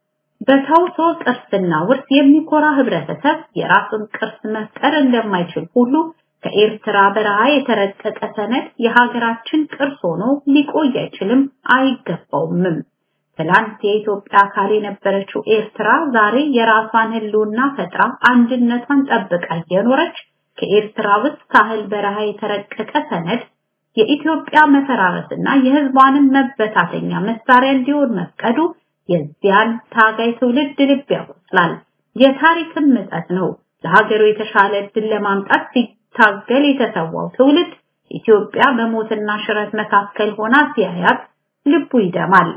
Speaker 3: በተውሶ ቅርስና ውርስ የሚኮራ ህብረተሰብ የራሱን ቅርስ መፍጠር እንደማይችል ሁሉ ከኤርትራ በረሃ የተረቀቀ ሰነድ የሀገራችን ቅርስ ሆኖ ሊቆይ አይችልም፣ አይገባውምም። ትላንት የኢትዮጵያ አካል የነበረችው ኤርትራ ዛሬ የራሷን ህልውና ፈጥራ አንድነቷን ጠብቃ እየኖረች ከኤርትራ ውስጥ ሳህል በረሃ የተረቀቀ ሰነድ የኢትዮጵያ መፈራረስና የህዝቧንም መበታተኛ መሳሪያ እንዲሆን መፍቀዱ የዚያን ታጋይ ትውልድ ልብ ያቆስላል። የታሪክም ምጸት ነው። ለሀገሩ የተሻለ ዕድል ለማምጣት ሲታገል የተሰዋው ትውልድ ኢትዮጵያ በሞትና ሽረት መካከል ሆና ሲያያት ልቡ ይደማል።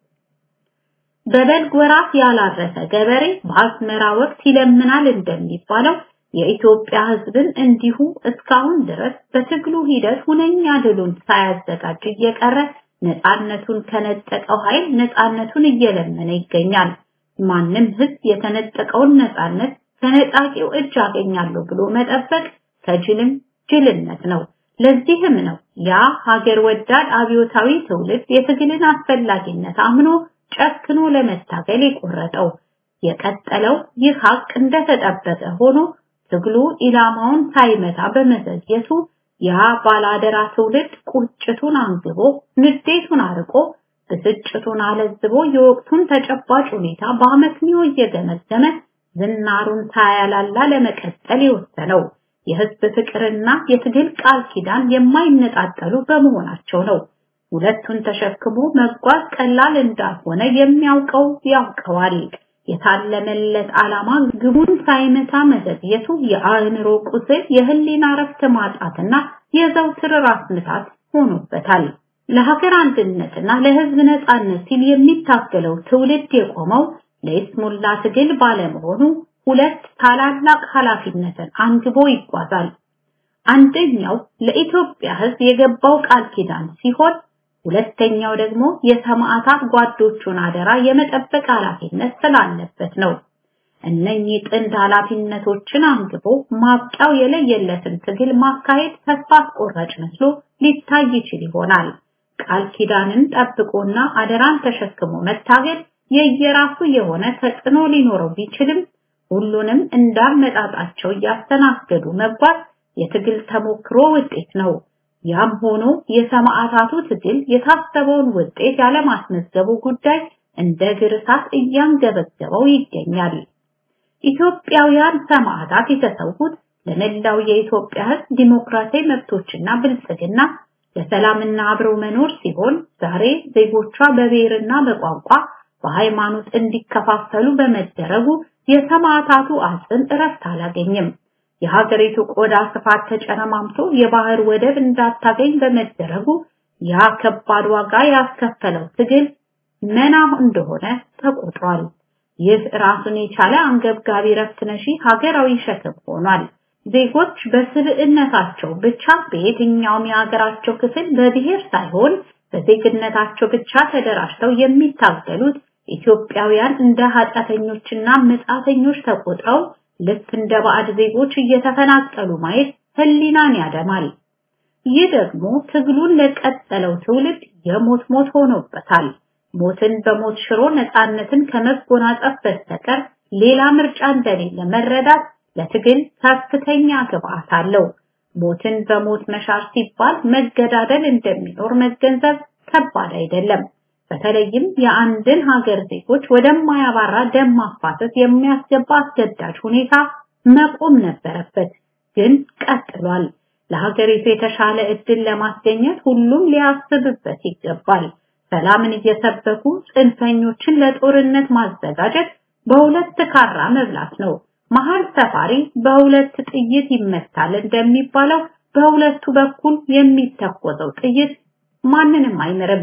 Speaker 3: በበልግ ወራት ያላረሰ ገበሬ በአዝመራ ወቅት ይለምናል እንደሚባለው የኢትዮጵያ ህዝብን እንዲሁ እስካሁን ድረስ በትግሉ ሂደት ሁነኛ ድሉን ሳያዘጋጅ እየቀረ ነፃነቱን ከነጠቀው ኃይል ነፃነቱን እየለመነ ይገኛል። ማንም ህዝብ የተነጠቀውን ነፃነት ከነጣቂው እጅ አገኛለሁ ብሎ መጠበቅ ከጅልም ጅልነት ነው። ለዚህም ነው ያ ሀገር ወዳድ አብዮታዊ ትውልድ የትግልን አስፈላጊነት አምኖ ጨክኖ ለመታገል የቆረጠው። የቀጠለው ይህ ሀቅ እንደተጠበቀ ሆኖ ትግሉ ኢላማውን ሳይመታ በመዘግየቱ ያ ባላደራ ትውልድ ቁጭቱን አንግቦ ንዴቱን አርቆ ብስጭቱን አለዝቦ የወቅቱን ተጨባጭ ሁኔታ በአመክንዮ እየገመገመ ዝናሩን ሳያላላ ለመቀጠል የወሰነው የህዝብ ፍቅርና የትግል ቃል ኪዳን የማይነጣጠሉ በመሆናቸው ነው። ሁለቱን ተሸክሞ መጓዝ ቀላል እንዳልሆነ የሚያውቀው ያውቀዋል። የታለመለት ዓላማ ግቡን ሳይመታ መዘግየቱ የአእምሮ ቁስል፣ የህሊና ረፍት ማጣትና የዘውትር ራስ ምታት ሆኖበታል። ለሀገር አንድነትና ለህዝብ ነጻነት ሲል የሚታገለው ትውልድ የቆመው ለይስሙላ ትግል ባለመሆኑ ሁለት ታላላቅ ኃላፊነትን አንግቦ ይጓዛል። አንደኛው ለኢትዮጵያ ህዝብ የገባው ቃል ኪዳን ሲሆን ሁለተኛው ደግሞ የሰማዕታት ጓዶቹን አደራ የመጠበቅ ኃላፊነት ስላለበት ነው። እነኚህ ጥንድ ኃላፊነቶችን አንግቦ ማብቂያው የለየለትን ትግል ማካሄድ ተስፋ አስቆራጭ መስሎ ሊታይ ይችል ይሆናል። ቃል ኪዳንን ጠብቆና አደራን ተሸክሞ መታገል የየራሱ የሆነ ተጽዕኖ ሊኖረው ቢችልም ሁሉንም እንዳመጣጣቸው እያስተናገዱ መጓዝ የትግል ተሞክሮ ውጤት ነው። ያም ሆኖ የሰማዕታቱ ትግል የታሰበውን ውጤት ያለማስመዝገቡ ጉዳይ እንደ ግርሳት እያንገበገበው ይገኛል። ኢትዮጵያውያን ሰማዕታት የተሰዉት ለመላው የኢትዮጵያ ሕዝብ ዲሞክራሲያዊ መብቶችና ብልጽግና ለሰላምና አብሮ መኖር ሲሆን ዛሬ ዜጎቿ በብሔርና በቋንቋ በሃይማኖት እንዲከፋፈሉ በመደረጉ የሰማዕታቱ አጽም እረፍት አላገኘም። የሀገሪቱ ቆዳ ስፋት ተጨረማምቶ የባህር ወደብ እንዳታገኝ በመደረጉ ያ ከባድ ዋጋ ያስከፈለው ትግል መና እንደሆነ ተቆጥሯል። ይህ ራሱን የቻለ አንገብጋቢ ረፍት ነሺ ሀገራዊ ሸክም ሆኗል። ዜጎች በስብዕነታቸው ብቻ በየትኛውም የሀገራቸው ክፍል በብሔር ሳይሆን በዜግነታቸው ብቻ ተደራጅተው የሚታገሉት ኢትዮጵያውያን እንደ ኃጢአተኞችና መጻተኞች ተቆጥረው ልክ እንደ ባዕድ ዜጎች እየተፈናቀሉ ማየት ህሊናን ያደማል። ይህ ደግሞ ትግሉን ለቀጠለው ትውልድ የሞት ሞት ሆኖበታል። ሞትን በሞት ሽሮ ነፃነትን ከመጎናጸፍ በስተቀር ሌላ ምርጫ እንደሌለ መረዳት ለትግል ከፍተኛ ግብአት አለው። ሞትን በሞት መሻር ሲባል መገዳደል እንደሚኖር መገንዘብ ከባድ አይደለም። በተለይም የአንድን ሀገር ዜጎች ወደማያባራ ደም ማፋሰስ የሚያስገባ አስገዳጅ ሁኔታ መቆም ነበረበት፣ ግን ቀጥሏል። ለሀገሪቱ የተሻለ እድል ለማስገኘት ሁሉም ሊያስብበት ይገባል። ሰላምን እየሰበኩ ጽንፈኞችን ለጦርነት ማዘጋጀት በሁለት ካራ መብላት ነው። መሃል ሰፋሪ በሁለት ጥይት ይመታል እንደሚባለው በሁለቱ በኩል የሚተኮሰው ጥይት ማንንም አይመርም።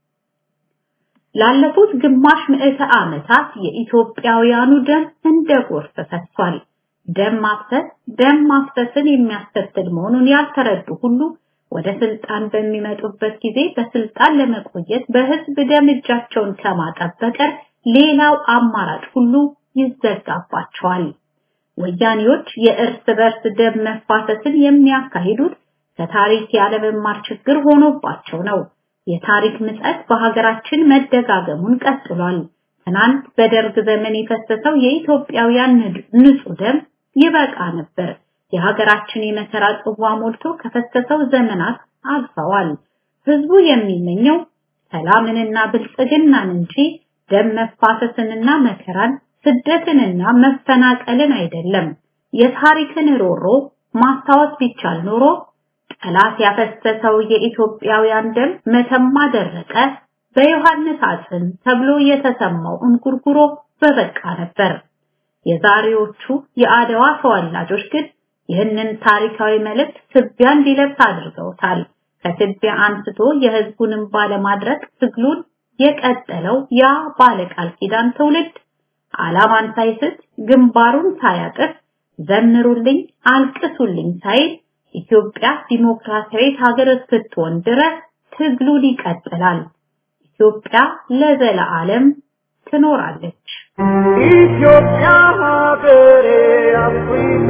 Speaker 3: ላለፉት ግማሽ ምዕተ ዓመታት የኢትዮጵያውያኑ ደም እንደ ጎርፍ ፈሷል። ደም ማፍሰስ ደም ማፍሰስን የሚያስከትል መሆኑን ያልተረዱ ሁሉ ወደ ስልጣን በሚመጡበት ጊዜ በስልጣን ለመቆየት በህዝብ ደም እጃቸውን ከማጠብ በቀር ሌላው አማራጭ ሁሉ ይዘጋባቸዋል። ወያኔዎች የእርስ በርስ ደም መፋሰስን የሚያካሂዱት ከታሪክ ያለመማር ችግር ሆኖባቸው ነው። የታሪክ ምጸት በሀገራችን መደጋገሙን ቀጥሏል። ትናንት በደርግ ዘመን የፈሰሰው የኢትዮጵያውያን ንጹህ ደም ይበቃ ነበር። የሀገራችን የመከራ ጽዋ ሞልቶ ከፈሰሰው ዘመናት አልፈዋል። ህዝቡ የሚመኘው ሰላምንና ብልጽግናን እንጂ ደም መፋሰስንና መከራን፣ ስደትንና መፈናቀልን አይደለም። የታሪክን ሮሮ ማስታወስ ቢቻል ኖሮ ጠላት ያፈሰሰው የኢትዮጵያውያን ደም መተማ ደረቀ፣ በዮሐንስ አጽም ተብሎ የተሰማው እንጉርጉሮ በበቃ ነበር። የዛሬዎቹ የአድዋ ተወላጆች ግን ይህንን ታሪካዊ መልእክት ትቢያ እንዲለብስ አድርገውታል። ከትቢያ አንስቶ የህዝቡንም ባለማድረግ ትግሉን የቀጠለው ያ ባለቃል ኪዳን ትውልድ ዓላማን ሳይስት ግንባሩን ሳያጥፍ ዘምሩልኝ አልቅሱልኝ ሳይል ኢትዮጵያ ዲሞክራሲያዊት ሀገር እስክትሆን ድረስ ትግሉን ይቀጥላል። ኢትዮጵያ ለዘለዓለም ትኖራለች።
Speaker 2: ኢትዮጵያ ሀገሬ አፍሪካ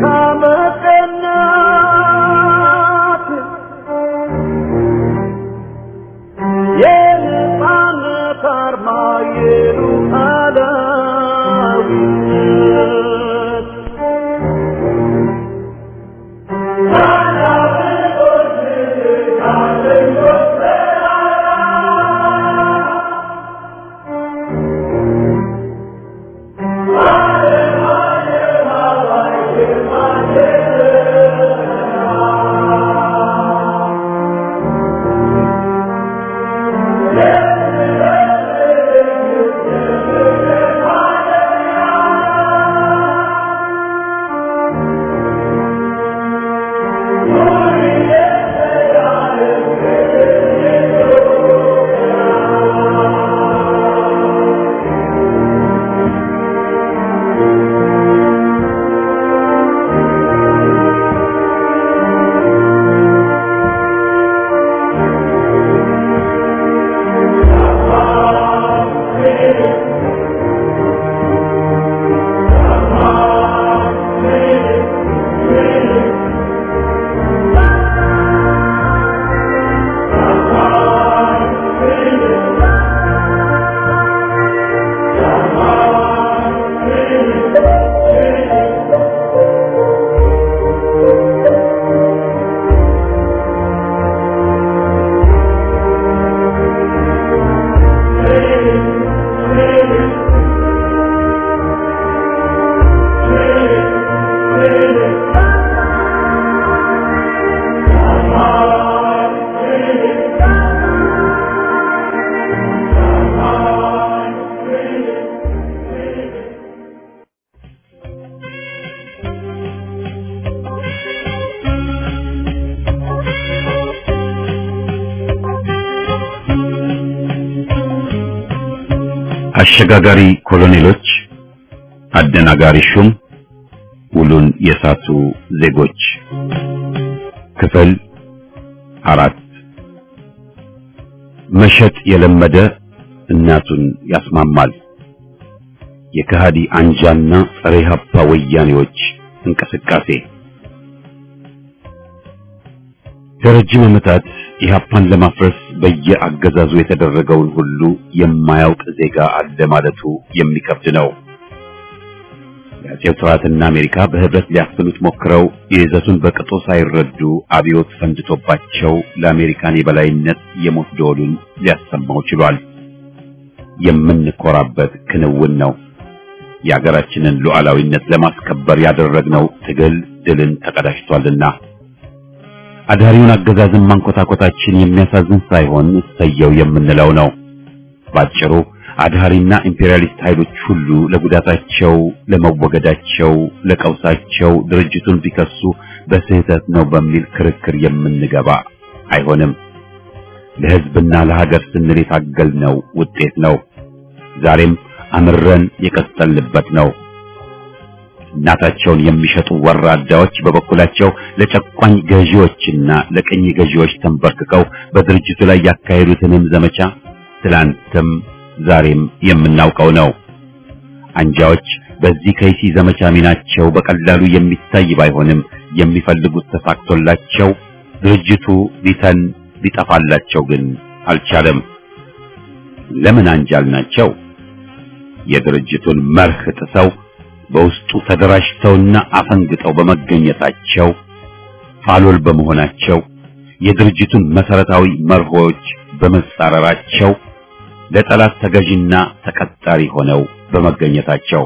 Speaker 2: መቀናት የነፃነት አርማ የሉዓላዊነት Yeah.
Speaker 1: አሸጋጋሪ ኮሎኔሎች፣ አደናጋሪ ሹም፣ ውሉን የሳቱ ዜጎች ክፍል አራት። መሸጥ የለመደ እናቱን ያስማማል። የከሃዲ አንጃና ጸረ ኢህአፓ ወያኔዎች እንቅስቃሴ ለረጅም ዓመታት ኢህአፓን ለማፍረስ በየአገዛዙ የተደረገውን ሁሉ የማያውቅ ዜጋ አለ ማለቱ የሚከብድ ነው። የአፄው ስርዓትና አሜሪካ በህብረት ሊያፍኑት ሞክረው የይዘቱን በቅጡ ሳይረዱ አብዮት ፈንድቶባቸው ለአሜሪካን የበላይነት የሞት ደወሉን ሊያሰማው ችሏል። የምንኮራበት ክንውን ነው። የሀገራችንን ሉዓላዊነት ለማስከበር ያደረግነው ትግል ድልን ተቀዳጅቷልና አዳሪውን አገዛዝን ማንኮታኮታችን የሚያሳዝን ሳይሆን እሰየው የምንለው ነው። ባጭሩ አዳሪና ኢምፔሪያሊስት ኃይሎች ሁሉ ለጉዳታቸው፣ ለመወገዳቸው፣ ለቀውሳቸው ድርጅቱን ቢከሱ በስህተት ነው በሚል ክርክር የምንገባ አይሆንም። ለህዝብና ለሀገር ስንል የታገልነው ውጤት ነው። ዛሬም አምረን የቀጠልንበት ነው። እናታቸውን የሚሸጡ ወራዳዎች በበኩላቸው ለጨቋኝ ገዢዎችና ለቀኝ ገዢዎች ተንበርክከው በድርጅቱ ላይ ያካሄዱትንም ዘመቻ ትላንትም ዛሬም የምናውቀው ነው። አንጃዎች በዚህ ከይሲ ዘመቻ ሚናቸው በቀላሉ የሚታይ ባይሆንም የሚፈልጉት ተሳክቶላቸው ድርጅቱ ሊተን ሊጠፋላቸው ግን አልቻለም። ለምን አንጃል ናቸው? የድርጅቱን መርህ ጥሰው በውስጡ ተደራጅተውና አፈንግጠው በመገኘታቸው፣ ፋሎል በመሆናቸው፣ የድርጅቱን መሰረታዊ መርሆች በመጻረራቸው፣ ለጠላት ተገዥና ተቀጣሪ ሆነው በመገኘታቸው።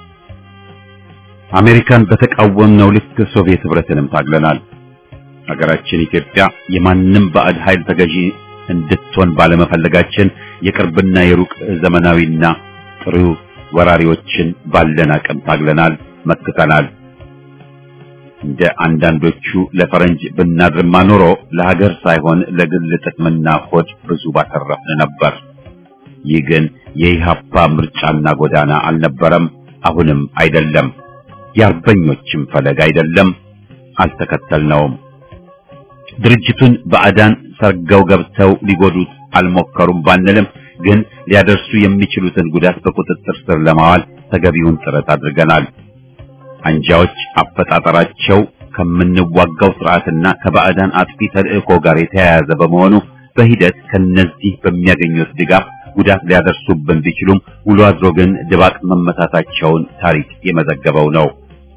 Speaker 1: አሜሪካን በተቃወምነው ልክ ሶቪየት ህብረትንም ታግለናል። ሀገራችን ኢትዮጵያ የማንም ባዕድ ኃይል ተገዢ እንድትሆን ባለመፈለጋችን የቅርብና የሩቅ ዘመናዊና ጥሩ ወራሪዎችን ባለን አቅም ታግለናል፣ መክተናል። እንደ አንዳንዶቹ ለፈረንጅ ብናድርማ ኖሮ ለሀገር ሳይሆን ለግል ጥቅምና ሆድ ብዙ ባተረፍን ነበር። ይህ ግን የኢህአፓ ምርጫና ጎዳና አልነበረም፣ አሁንም አይደለም። የአርበኞችም ፈለግ አይደለም፣ አልተከተልነውም። ድርጅቱን ባዕዳን ሰርገው ገብተው ሊጎዱት አልሞከሩም ባንልም ግን ሊያደርሱ የሚችሉትን ጉዳት በቁጥጥር ስር ለማዋል ተገቢውን ጥረት አድርገናል። አንጃዎች አፈጣጠራቸው ከምንዋጋው ስርዓትና ከባዕዳን አጥፊ ተልእኮ ጋር የተያያዘ በመሆኑ በሂደት ከነዚህ በሚያገኙት ድጋፍ ጉዳት ሊያደርሱብን ቢችሉም ውሎ አድሮ ግን ድባቅ መመታታቸውን ታሪክ የመዘገበው ነው።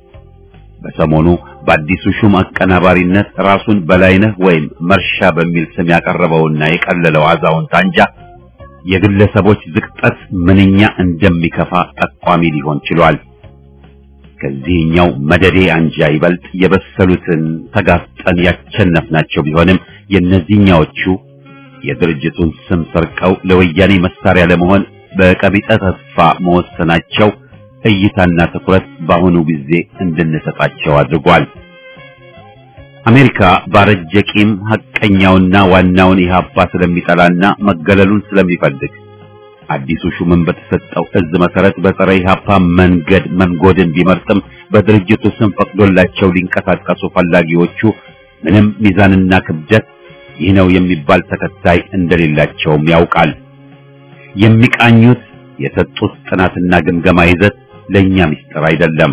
Speaker 1: በሰሞኑ በአዲሱ ሹም አቀናባሪነት ራሱን በላይነህ ወይም መርሻ በሚል ስም ያቀረበውና የቀለለው አዛውንት አንጃ የግለሰቦች ዝቅጠት ምንኛ እንደሚከፋ ጠቋሚ ሊሆን ችሏል። ከዚህኛው መደዴ አንጃ ይበልጥ የበሰሉትን ተጋፍጠን ያቸነፍናቸው ቢሆንም የነዚህኛዎቹ የድርጅቱን ስም ሰርቀው ለወያኔ መሳሪያ ለመሆን በቀቢጠ ተስፋ መወሰናቸው እይታና ትኩረት በአሁኑ ጊዜ እንድንሰጣቸው አድርጓል። አሜሪካ ባረጀ ቂም ሐቀኛውና ዋናውን ኢህአፓ ስለሚጠላና መገለሉን ስለሚፈልግ አዲሱ ሹምን በተሰጠው እዝ መሰረት በፀረ ኢህአፓ መንገድ መንጎድን ቢመርጥም በድርጅቱ ስም ፈቅዶላቸው ሊንቀሳቀሱ ፈላጊዎቹ ምንም ሚዛንና ክብደት ይህ ነው የሚባል ተከታይ እንደሌላቸውም ያውቃል። የሚቃኙት የሰጡት ጥናትና ግምገማ ይዘት ለኛ ምስጢር አይደለም።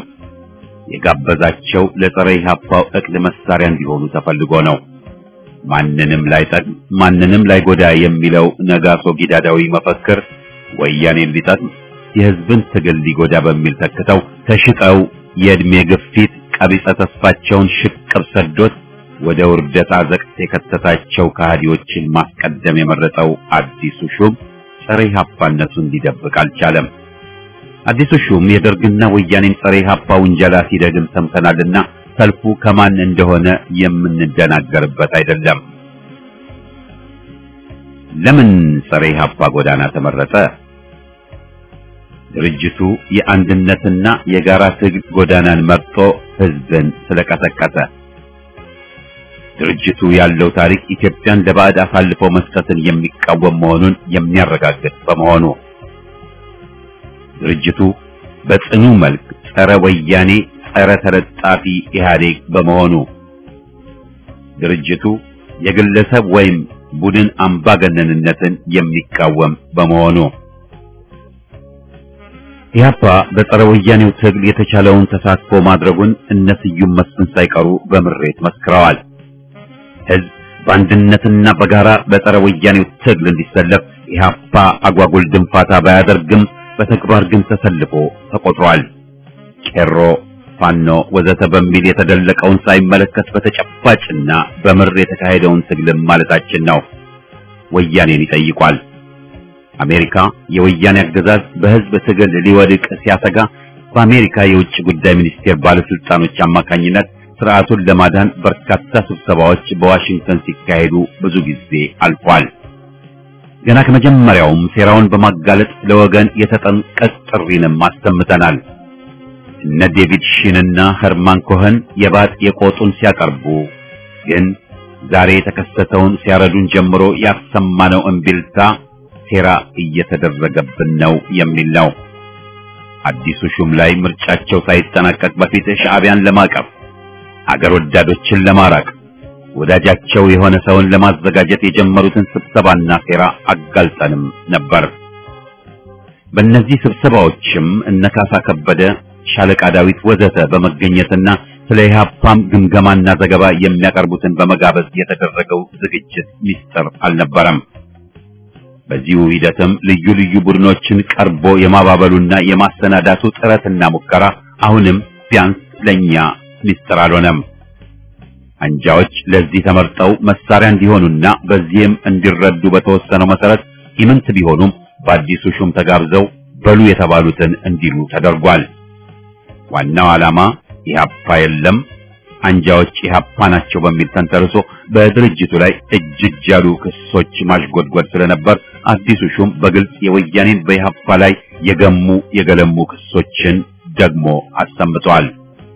Speaker 1: የጋበዛቸው ለፀረ ኢህአፓው እቅድ መሳሪያ እንዲሆኑ ተፈልጎ ነው። ማንንም ላይጠቅም ማንንም ላይጎዳ የሚለው ነጋሶ ጊዳዳዊ መፈክር ወያኔን ሊጠቅም የህዝብን ትግል ሊጎዳ በሚል ተክተው ተሽጠው የእድሜ ግፊት ቀቢጸ ተስፋቸውን ሽቅብ ሰዶት ወደ ውርደት አዘቅት የከተታቸው ከሃዲዎችን ማስቀደም የመረጠው አዲሱ ሹም ፀረ ኢህአፓነቱን ሊደብቅ አልቻለም። አዲሱ ሹም የደርግና ወያኔን ፀረ ኢህአፓ ውንጀላ ሲደግም ሰምተናልና ሰልፉ ከማን እንደሆነ የምንደናገርበት አይደለም። ለምን ፀረ ኢህአፓ ጎዳና ተመረጠ? ድርጅቱ የአንድነትና የጋራ ትግል ጎዳናን መርጦ ህዝብን ስለቀሰቀሰ። ድርጅቱ ያለው ታሪክ ኢትዮጵያን ለባዕድ አሳልፎ መስጠትን የሚቃወም መሆኑን የሚያረጋግጥ በመሆኑ ድርጅቱ በጽኑ መልክ ጸረ ወያኔ ጸረ ተለጣፊ ኢህአዴግ በመሆኑ ድርጅቱ የግለሰብ ወይም ቡድን አምባገነንነትን የሚቃወም በመሆኑ ኢህአፓ በጸረ ወያኔው ትግል የተቻለውን ተሳትፎ ማድረጉን እነ ስዩም መስፍን ሳይቀሩ በምሬት መስክረዋል። ህዝብ በአንድነትና በጋራ በጸረ ወያኔው ትግል እንዲሰለፍ ኢህአፓ አጓጉል ድንፋታ ባያደርግም በተግባር ግን ተሰልፎ ተቆጥሯል። ቄሮ፣ ፋኖ ወዘተ በሚል የተደለቀውን ሳይመለከት በተጨባጭና በምር የተካሄደውን ትግል ማለታችን ነው። ወያኔን ይጠይቋል። አሜሪካ የወያኔ አገዛዝ በህዝብ ትግል ሊወድቅ ሲያሰጋ በአሜሪካ የውጭ ጉዳይ ሚኒስቴር ባለስልጣኖች አማካኝነት ስርዓቱን ለማዳን በርካታ ስብሰባዎች በዋሽንግተን ሲካሄዱ ብዙ ጊዜ አልፏል። ገና ከመጀመሪያውም ሴራውን በማጋለጥ ለወገን የተጠንቀቅ ጥሪንም አሰምተናል። እነ ዴቪድ ሺንና ኸርማን ኮኸን የባጥ የቆጡን ሲያቀርቡ ግን ዛሬ የተከሰተውን ሲያረዱን ጀምሮ ያሰማነው እምቢልታ ሴራ እየተደረገብን ነው የሚል ነው። አዲሱ ሹም ላይ ምርጫቸው ሳይጠናቀቅ በፊት ሻዕቢያን ለማቀፍ አገር ወዳዶችን ለማራቅ ወዳጃቸው የሆነ ሰውን ለማዘጋጀት የጀመሩትን ስብሰባና ሴራ አጋልጠንም ነበር። በእነዚህ ስብሰባዎችም እነ ካሳ ከበደ፣ ሻለቃ ዳዊት ወዘተ በመገኘትና ስለ ኢህአፓም ግምገማና ዘገባ የሚያቀርቡትን በመጋበዝ የተደረገው ዝግጅት ሚስጥር አልነበረም። በዚሁ ሂደትም ልዩ ልዩ ቡድኖችን ቀርቦ የማባበሉና የማሰናዳቱ ጥረትና ሙከራ አሁንም ቢያንስ ለኛ ሚስጥር አልሆነም። አንጃዎች ለዚህ ተመርጠው መሳሪያ እንዲሆኑና በዚህም እንዲረዱ በተወሰነው መሰረት ኢምንት ቢሆኑም በአዲሱ ሹም ተጋብዘው በሉ የተባሉትን እንዲሉ ተደርጓል። ዋናው ዓላማ ኢህአፓ የለም አንጃዎች ኢህአፓ ናቸው በሚል ተንተርሶ በድርጅቱ ላይ እጅግ ያሉ ክሶች ማሽጎድጎድ ስለነበር አዲሱ ሹም በግልጽ የወያኔን በኢህአፓ ላይ የገሙ የገለሙ ክሶችን ደግሞ አሰምተዋል።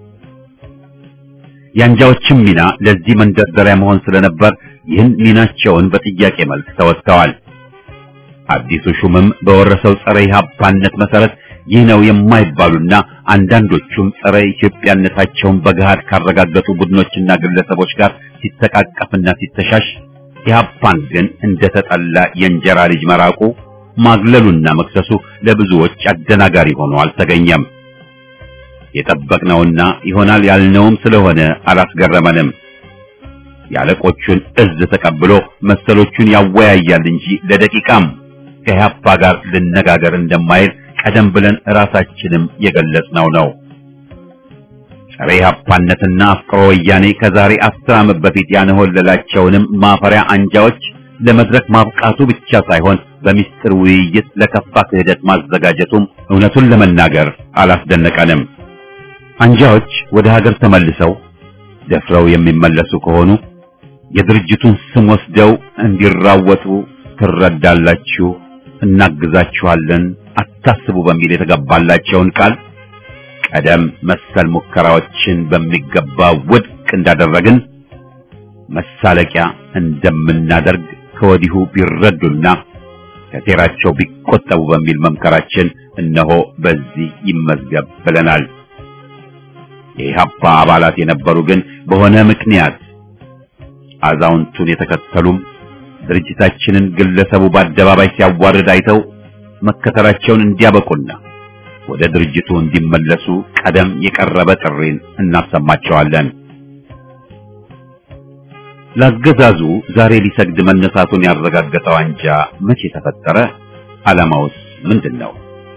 Speaker 1: የአንጃዎችም ሚና ለዚህ መንደርደሪያ መሆን ስለነበር ይህን ሚናቸውን በጥያቄ መልክ ተወጥተዋል። አዲሱ ሹምም በወረሰው ጸረ ኢህአፓነት መሰረት ይህ ነው የማይባሉና አንዳንዶቹም ጸረ ኢትዮጵያነታቸውን በገሃድ ካረጋገጡ ቡድኖችና ግለሰቦች ጋር ሲተቃቀፍና ሲተሻሽ ኢህአፓን ግን እንደተጠላ የእንጀራ ልጅ መራቁ ማግለሉና መክሰሱ ለብዙዎች አደናጋሪ ሆኖ አልተገኘም። የጠበቅነውና ይሆናል ያልነውም ስለሆነ አላስገረመንም። ያለቆቹን እዝ ተቀብሎ መሰሎቹን ያወያያል እንጂ ለደቂቃም ከኢህአፓ ጋር ልነጋገር እንደማይል ቀደም ብለን ራሳችንም የገለጽነው ነው። ጸረ ኢህአፓነትና አፍቅሮ ወያኔ ከዛሬ አስር ዓመት በፊት ያነሆለላቸውንም ማፈሪያ አንጃዎች ለመድረክ ማብቃቱ ብቻ ሳይሆን በሚስጥር ውይይት ለከፋ ክህደት ማዘጋጀቱም እውነቱን ለመናገር አላስደነቀንም። አንጃዎች ወደ ሀገር ተመልሰው ደፍረው የሚመለሱ ከሆኑ የድርጅቱን ስም ወስደው እንዲራወጡ ትረዳላችሁ፣ እናግዛችኋለን፣ አታስቡ በሚል የተገባላቸውን ቃል ቀደም መሰል ሙከራዎችን በሚገባ ውድቅ እንዳደረግን መሳለቂያ እንደምናደርግ ከወዲሁ ቢረዱና ከሴራቸው ቢቆጠቡ በሚል መምከራችን እነሆ በዚህ ይመዝገብ ብለናል። የኢህአፓ አባላት የነበሩ ግን በሆነ ምክንያት አዛውንቱን የተከተሉም ድርጅታችንን ግለሰቡ በአደባባይ ሲያዋርድ አይተው መከተላቸውን እንዲያበቁና ወደ ድርጅቱ እንዲመለሱ ቀደም የቀረበ ጥሪን እናሰማቸዋለን። ለአገዛዙ ዛሬ ሊሰግድ መነሳቱን ያረጋገጠው አንጃ መቼ ተፈጠረ? ዓላማውስ ምንድነው?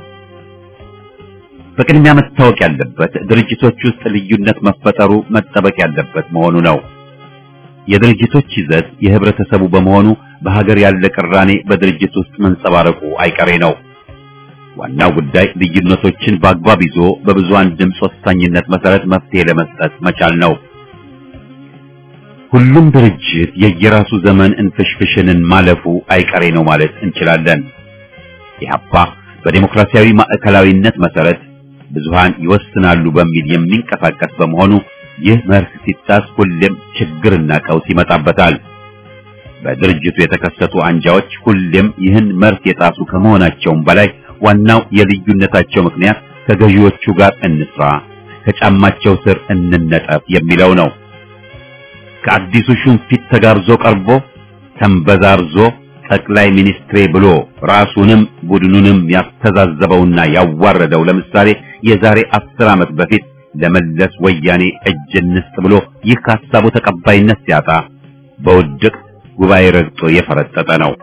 Speaker 1: በቅድሚያ መታወቅ ያለበት ድርጅቶች ውስጥ ልዩነት መፈጠሩ መጠበቅ ያለበት መሆኑ ነው። የድርጅቶች ይዘት የህብረተሰቡ በመሆኑ በሀገር ያለ ቅራኔ በድርጅት ውስጥ መንጸባረቁ አይቀሬ ነው። ዋናው ጉዳይ ልዩነቶችን በአግባብ ይዞ በብዙሃን ድምፅ ወሳኝነት መሰረት መፍትሄ ለመስጠት መቻል ነው። ሁሉም ድርጅት የየራሱ ዘመን እንፍሽፍሽንን ማለፉ አይቀሬ ነው ማለት እንችላለን። ኢህአፓ በዲሞክራሲያዊ ማዕከላዊነት መሰረት ብዙሃን ይወስናሉ በሚል የሚንቀሳቀስ በመሆኑ ይህ መርህ ሲጣስ ሁሌም ችግርና ቀውስ ይመጣበታል። በድርጅቱ የተከሰቱ አንጃዎች ሁሌም ይህን መርህ የጣሱ ከመሆናቸውም በላይ ዋናው የልዩነታቸው ምክንያት ከገዢዎቹ ጋር እንስራ፣ ከጫማቸው ስር እንነጠፍ የሚለው ነው። ከአዲሱ ሹም ፊት ተጋብዞ ቀርቦ ተንበዛርዞ ጠቅላይ ሚኒስትሬ ብሎ ራሱንም ቡድኑንም ያስተዛዘበውና ያዋረደው ለምሳሌ የዛሬ አስር ዓመት በፊት ለመለስ ወያኔ እጅ እንስጥ ብሎ ይህ ሐሳቡ ተቀባይነት ሲያጣ በውድቅ ጉባኤ ረግጦ የፈረጠጠ ነው።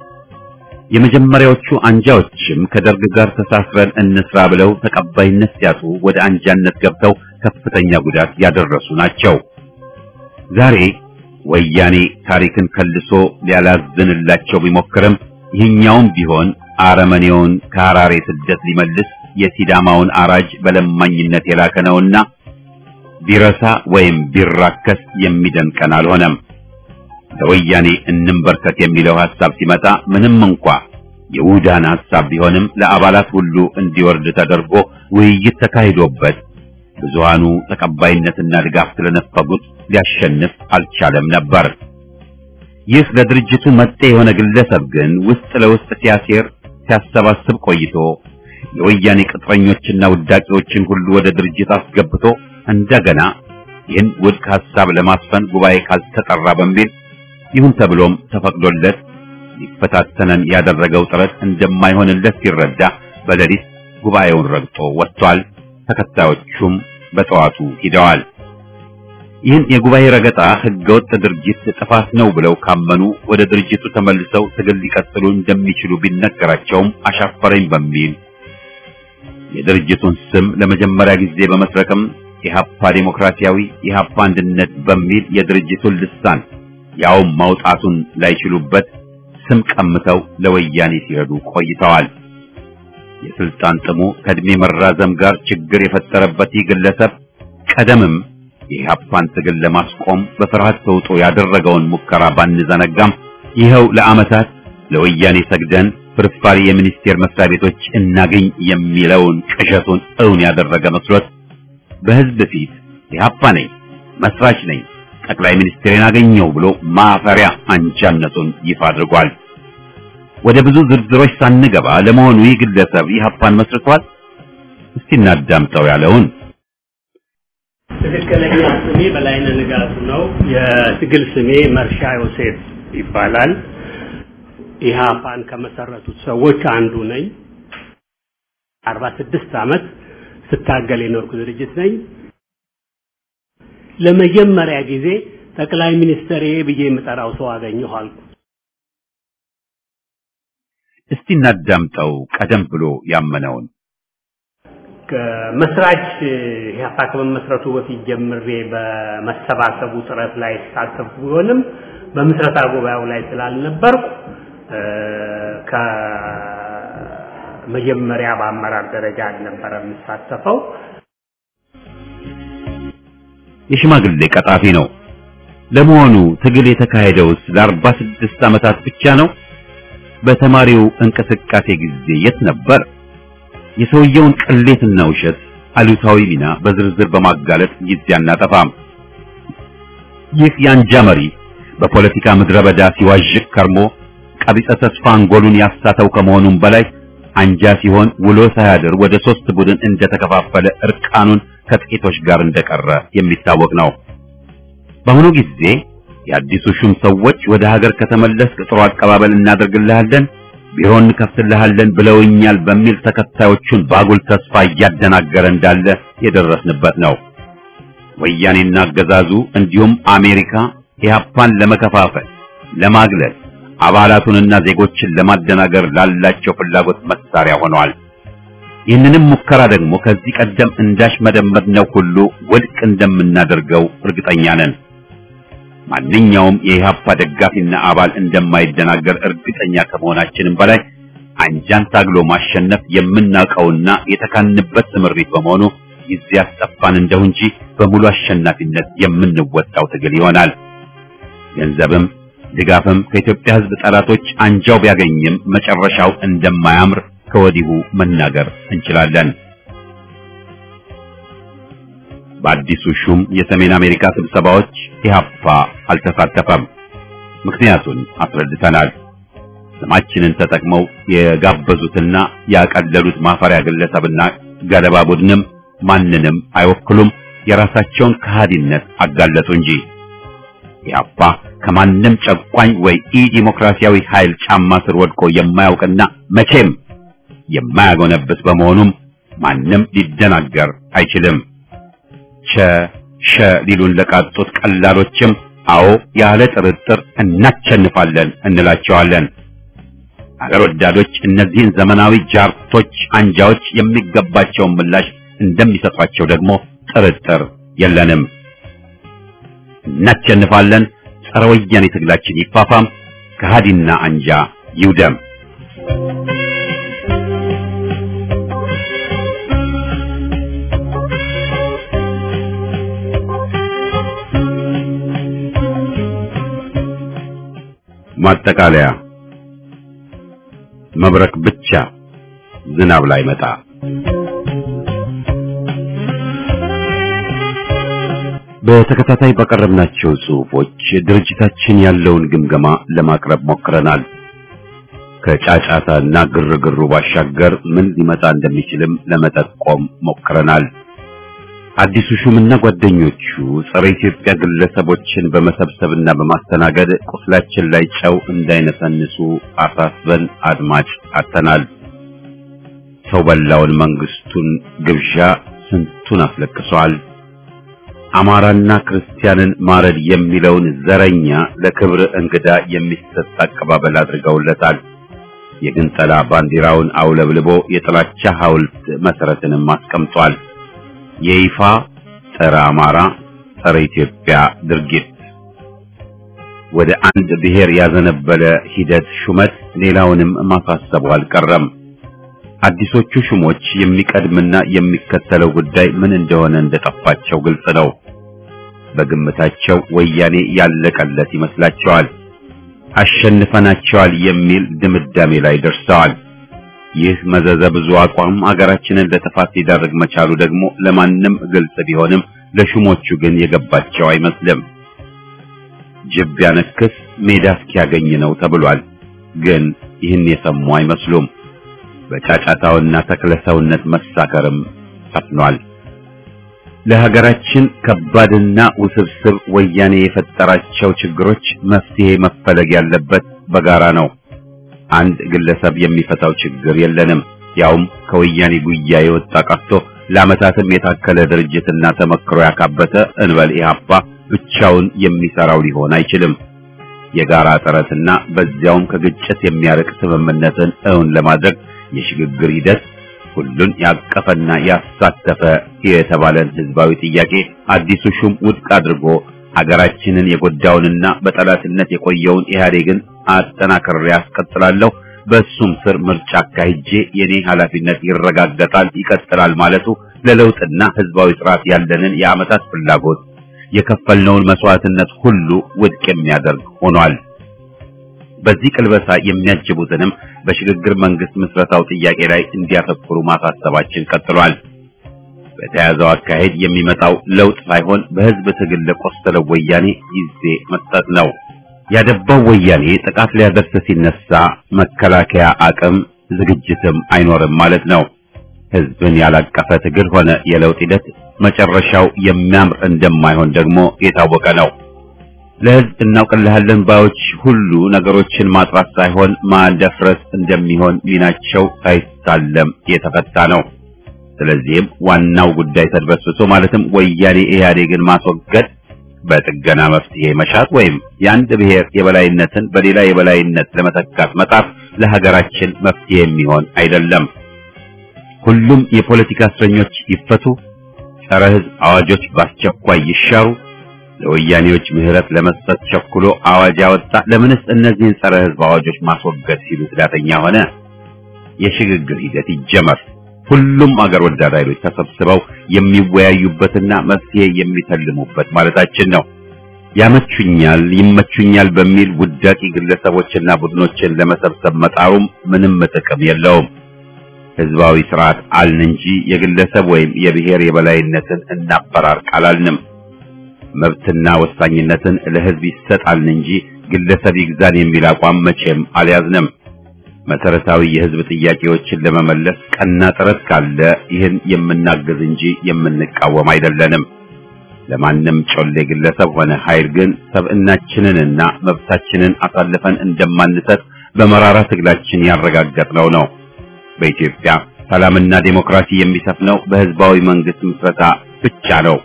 Speaker 1: የመጀመሪያዎቹ አንጃዎችም ከደርግ ጋር ተሳስረን እንስራ ብለው ተቀባይነት ሲያጡ ወደ አንጃነት ገብተው ከፍተኛ ጉዳት ያደረሱ ናቸው። ዛሬ ወያኔ ታሪክን ከልሶ ሊያላዝንላቸው ቢሞክርም ይህኛውም ቢሆን አረመኔውን ከሐራሬ ስደት ሊመልስ የሲዳማውን አራጅ በለማኝነት የላከ ነውና ቢረሳ ወይም ቢራከስ የሚደንቀን አልሆነም። ለወያኔ እንንበርከት የሚለው ሐሳብ ሲመጣ ምንም እንኳ የውዳን ሐሳብ ቢሆንም ለአባላት ሁሉ እንዲወርድ ተደርጎ ውይይት ተካሂዶበት ብዙሃኑ ተቀባይነትና ድጋፍ ስለነፈጉት ሊያሸንፍ አልቻለም ነበር። ይህ ለድርጅቱ መጤ የሆነ ግለሰብ ግን ውስጥ ለውስጥ ሲያሴር ሲያሰባስብ ቆይቶ የወያኔ ቅጥረኞችና ውዳቂዎችን ሁሉ ወደ ድርጅት አስገብቶ እንደገና ይህን ውድቅ ሐሳብ ለማስፈን ጉባኤ ካልተጠራ በሚል ይሁን ተብሎም ተፈቅዶለት ሊፈታተነን ያደረገው ጥረት እንደማይሆንለት ሲረዳ በሌሊት ጉባኤውን ረግጦ ወጥቷል። ተከታዮቹም በጠዋቱ ሂደዋል። ይህን የጉባኤ ረገጣ ህገወጥ ድርጊት ጥፋት ነው ብለው ካመኑ ወደ ድርጅቱ ተመልሰው ትግል ሊቀጥሉ እንደሚችሉ ቢነገራቸውም አሻፈረኝ በሚል የድርጅቱን ስም ለመጀመሪያ ጊዜ በመስረቅም ኢህአፓ ዴሞክራሲያዊ ኢህአፓ አንድነት በሚል የድርጅቱን ልሳን ያው ማውጣቱን ላይችሉበት ስም ቀምተው ለወያኔ ሲረዱ ቆይተዋል። የስልጣን ጥሙ ከእድሜ መራዘም ጋር ችግር የፈጠረበት ይህ ግለሰብ ቀደምም የኢህአፓን ትግል ለማስቆም በፍርሃት ተውጦ ያደረገውን ሙከራ ባንዘነጋም ይኸው ለዓመታት ለወያኔ ሰግደን ፍርፋሪ የሚኒስቴር መስሪያ ቤቶች እናገኝ የሚለውን ቅዠቱን እውን ያደረገ መስሎት በህዝብ ፊት ኢህአፓ ነኝ፣ መስራች ነኝ፣ ጠቅላይ ሚኒስትሬን አገኘው ብሎ ማፈሪያ አንጃነቱን ይፋ አድርጓል። ወደ ብዙ ዝርዝሮች ሳንገባ ለመሆኑ ይህ ግለሰብ ኢህአፓን መስርቷል? እስቲ እናዳምጠው ያለውን።
Speaker 4: ትክክለኛ ስሜ በላይነህ ንጋቱ ነው። የትግል ስሜ መርሻ ዮሴፍ ይባላል። ኢህአፓን ከመሰረቱት ሰዎች አንዱ ነኝ። አርባ ስድስት ዓመት ስታገል የኖርኩ ድርጅት ነኝ። ለመጀመሪያ ጊዜ ጠቅላይ ሚኒስትር ብዬ የምጠራው ሰው አገኘሁ አልኩ።
Speaker 1: እስቲ እናዳምጠው ቀደም ብሎ ያመነውን።
Speaker 4: ከመስራች ኢህአፓ ከመመስረቱ በፊት ጀምሬ በመሰባሰቡ ጥረት ላይ ተሳተፍኩ ቢሆንም በምስረታ ጉባኤው ላይ ስላልነበርኩ ከመጀመሪያ በአመራር ደረጃ አልነበረ የምሳተፈው።
Speaker 1: የሽማግሌ ቀጣፊ ነው። ለመሆኑ ትግል የተካሄደውስ ለአርባ ስድስት ዓመታት ብቻ ነው? በተማሪው እንቅስቃሴ ጊዜ የት ነበር? የሰውየውን ቅሌትና ውሸት አሉታዊ ሚና በዝርዝር በማጋለጥ ጊዜ አናጠፋም። ይህ የአንጃ መሪ በፖለቲካ ምድረ በዳ ሲዋዥቅ ከርሞ ቀቢጸ ተስፋ አንጎሉን ያሳተው ከመሆኑም በላይ አንጃ ሲሆን ውሎ ሳያድር ወደ ሶስት ቡድን እንደተከፋፈለ እርቃኑን ከጥቂቶች ጋር እንደቀረ የሚታወቅ ነው። በአሁኑ ጊዜ የአዲሱ ሹም ሰዎች ወደ ሀገር ከተመለስክ ጥሩ አቀባበል እናደርግልሃለን፣ ቢሮ እንከፍትልሃለን ብለውኛል በሚል ተከታዮቹን ባጉል ተስፋ እያደናገረ እንዳለ የደረስንበት ነው። ወያኔና አገዛዙ እንዲሁም አሜሪካ ኢህአፓን ለመከፋፈል፣ ለማግለል፣ አባላቱንና ዜጎችን ለማደናገር ላላቸው ፍላጎት መሳሪያ ሆነዋል። ይህንንም ሙከራ ደግሞ ከዚህ ቀደም እንዳሽመደመድነው ሁሉ ውድቅ እንደምናደርገው እርግጠኛ ነን። ማንኛውም የኢህአፓ ደጋፊና አባል እንደማይደናገር እርግጠኛ ከመሆናችንም በላይ አንጃን ታግሎ ማሸነፍ የምናውቀውና የተካንበት ስምሪት በመሆኑ ጊዜ ያስጠፋን እንደው እንጂ በሙሉ አሸናፊነት የምንወጣው ትግል ይሆናል። ገንዘብም ድጋፍም ከኢትዮጵያ ሕዝብ ጠላቶች አንጃው ቢያገኝም መጨረሻው እንደማያምር ከወዲሁ መናገር እንችላለን። በአዲሱ ሹም የሰሜን አሜሪካ ስብሰባዎች ኢህአፓ አልተሳተፈም። ምክንያቱን አስረድተናል። ስማችንን ተጠቅመው የጋበዙትና ያቀለሉት ማፈሪያ ግለሰብና ገለባ ቡድንም ማንንም አይወክሉም፣ የራሳቸውን ከሃዲነት አጋለጡ እንጂ። ኢህአፓ ከማንም ጨቋኝ ወይ ኢ ዲሞክራሲያዊ ኃይል ጫማ ስር ወድቆ የማያውቅና መቼም የማያጎነብስ በመሆኑም ማንም ሊደናገር አይችልም። ቸ ሸ ሊሉን ለቃጡት ቀላሎችም አዎ ያለ ጥርጥር እናቸንፋለን እንላቸዋለን። አገር ወዳዶች እነዚህን ዘመናዊ ጃርቶች አንጃዎች የሚገባቸውን ምላሽ እንደሚሰጧቸው ደግሞ ጥርጥር የለንም። እናቸንፋለን። ጸረ ወያኔ ትግላችን ይፋፋም፣ ከሃዲና አንጃ ይውደም። ማጠቃለያ። መብረቅ ብቻ ዝናብ ላይ መጣ። በተከታታይ ባቀረብናቸው ጽሑፎች ድርጅታችን ያለውን ግምገማ ለማቅረብ ሞክረናል። ከጫጫታና ግርግሩ ባሻገር ምን ሊመጣ እንደሚችልም ለመጠቆም ሞክረናል። አዲሱ ሹምና ጓደኞቹ ጸረ ኢትዮጵያ ግለሰቦችን በመሰብሰብና በማስተናገድ ቁስላችን ላይ ጨው እንዳይነሰንሱ አሳስበን አድማጭ አጥተናል። ሰው በላውን መንግስቱን ግብዣ ስንቱን አስለቅሷል። አማራና ክርስቲያንን ማረድ የሚለውን ዘረኛ ለክብር እንግዳ የሚሰጥ አቀባበል አድርገውለታል። የግንጠላ ባንዲራውን አውለብልቦ የጥላቻ ሐውልት መሰረትንም አስቀምጧል። የይፋ ጸረ አማራ ጸረ ኢትዮጵያ ድርጊት ወደ አንድ ብሔር ያዘነበለ ሂደት ሹመት ሌላውንም ማሳሰቡ አልቀረም። አዲሶቹ ሹሞች የሚቀድምና የሚከተለው ጉዳይ ምን እንደሆነ እንደጠፋቸው ግልጽ ነው። በግምታቸው ወያኔ ያለቀለት ይመስላቸዋል። አሸንፈናቸዋል የሚል ድምዳሜ ላይ ደርሰዋል። ይህ መዘዘ ብዙ አቋም አገራችንን ለጥፋት ሊዳርግ መቻሉ ደግሞ ለማንም ግልጽ ቢሆንም ለሹሞቹ ግን የገባቸው አይመስልም። ጅብ ቢያነክስ ሜዳ እስኪያገኝ ነው ተብሏል። ግን ይህን የሰሙ አይመስሉም። በጫጫታውና ተክለሰውነት መሳከርም ሰፍኗል። ለሀገራችን ከባድና ውስብስብ ወያኔ የፈጠራቸው ችግሮች መፍትሄ መፈለግ ያለበት በጋራ ነው። አንድ ግለሰብ የሚፈታው ችግር የለንም። ያውም ከወያኔ ጉያ የወጣ ቀርቶ ለዓመታትም የታከለ ድርጅትና ተመክሮ ያካበተ እንበል ኢህአፓ ብቻውን የሚሰራው ሊሆን አይችልም። የጋራ ጥረትና በዚያውም ከግጭት የሚያርቅ ስምምነትን እውን ለማድረግ የሽግግር ሂደት ሁሉን ያቀፈና ያሳተፈ የተባለን ህዝባዊ ጥያቄ አዲሱ ሹም ውድቅ አድርጎ ሀገራችንን የጎዳውንና በጠላትነት የቆየውን ኢህአዴግን አጠናክሬ ያስቀጥላለሁ፣ በሱም ስር ምርጫ አካሂጄ የኔ ኃላፊነት ይረጋገጣል ይቀጥላል ማለቱ ለለውጥና ህዝባዊ ጥራት ያለንን የዓመታት ፍላጎት የከፈልነውን መስዋዕትነት ሁሉ ውድቅ የሚያደርግ ሆኗል። በዚህ ቅልበሳ የሚያጅቡትንም በሽግግር መንግስት ምስረታው ጥያቄ ላይ እንዲያተኩሩ ማሳሰባችን ቀጥሏል። በተያዘው አካሄድ የሚመጣው ለውጥ ሳይሆን በህዝብ ትግል ለቆሰለው ወያኔ ጊዜ መስጠት ነው። ያደባው ወያኔ ጥቃት ሊያደርስ ሲነሳ መከላከያ አቅም ዝግጅትም አይኖርም ማለት ነው። ህዝብን ያላቀፈ ትግል ሆነ የለውጥ ሂደት መጨረሻው የሚያምር እንደማይሆን ደግሞ የታወቀ ነው። ለህዝብ እናውቅልሃለን ባዮች ሁሉ ነገሮችን ማጥራት ሳይሆን ማደፍረስ እንደሚሆን ሚናቸው ሳይሳለም የተፈታ ነው። ስለዚህም ዋናው ጉዳይ ተድበስብሶ ማለትም ወያኔ ኢህአዴግን ማስወገድ፣ በጥገና መፍትሄ መሻት ወይም የአንድ ብሔር የበላይነትን በሌላ የበላይነት ለመተካት መጣር ለሀገራችን መፍትሄ የሚሆን አይደለም። ሁሉም የፖለቲካ እስረኞች ይፈቱ፣ ጸረ ህዝብ አዋጆች በአስቸኳይ ይሻሩ፣ ለወያኔዎች ምህረት ለመስጠት ቸኩሎ አዋጅ ያወጣ ለምንስ እነዚህን ጸረ ህዝብ አዋጆች ማስወገድ ሲሉ ስዳተኛ ሆነ? የሽግግር ሂደት ይጀመር። ሁሉም አገር ወዳድ ኃይሎች ተሰብስበው የሚወያዩበትና መፍትሄ የሚተልሙበት ማለታችን ነው። ያመቹኛል ይመቹኛል በሚል ውዳቂ ግለሰቦችና ቡድኖችን ለመሰብሰብ መጣሩም ምንም ጥቅም የለውም። ህዝባዊ ስርዓት አልን እንጂ የግለሰብ ወይም የብሔር የበላይነትን እናፈራርቅ አላልንም። መብትና ወሳኝነትን ለህዝብ ይሰጣልን እንጂ ግለሰብ ይግዛን የሚል አቋም መቼም አልያዝንም። መሰረታዊ የህዝብ ጥያቄዎችን ለመመለስ ቀና ጥረት ካለ ይህን የምናግዝ እንጂ የምንቃወም አይደለንም። ለማንም ጮሌ ግለሰብ ሆነ ኃይል ግን ሰብዕናችንንና መብታችንን አሳልፈን እንደማንሰጥ በመራራ ትግላችን ያረጋገጥነው ነው። በኢትዮጵያ ሰላምና ዴሞክራሲ የሚሰፍነው በህዝባዊ መንግስት ምስረታ ብቻ ነው።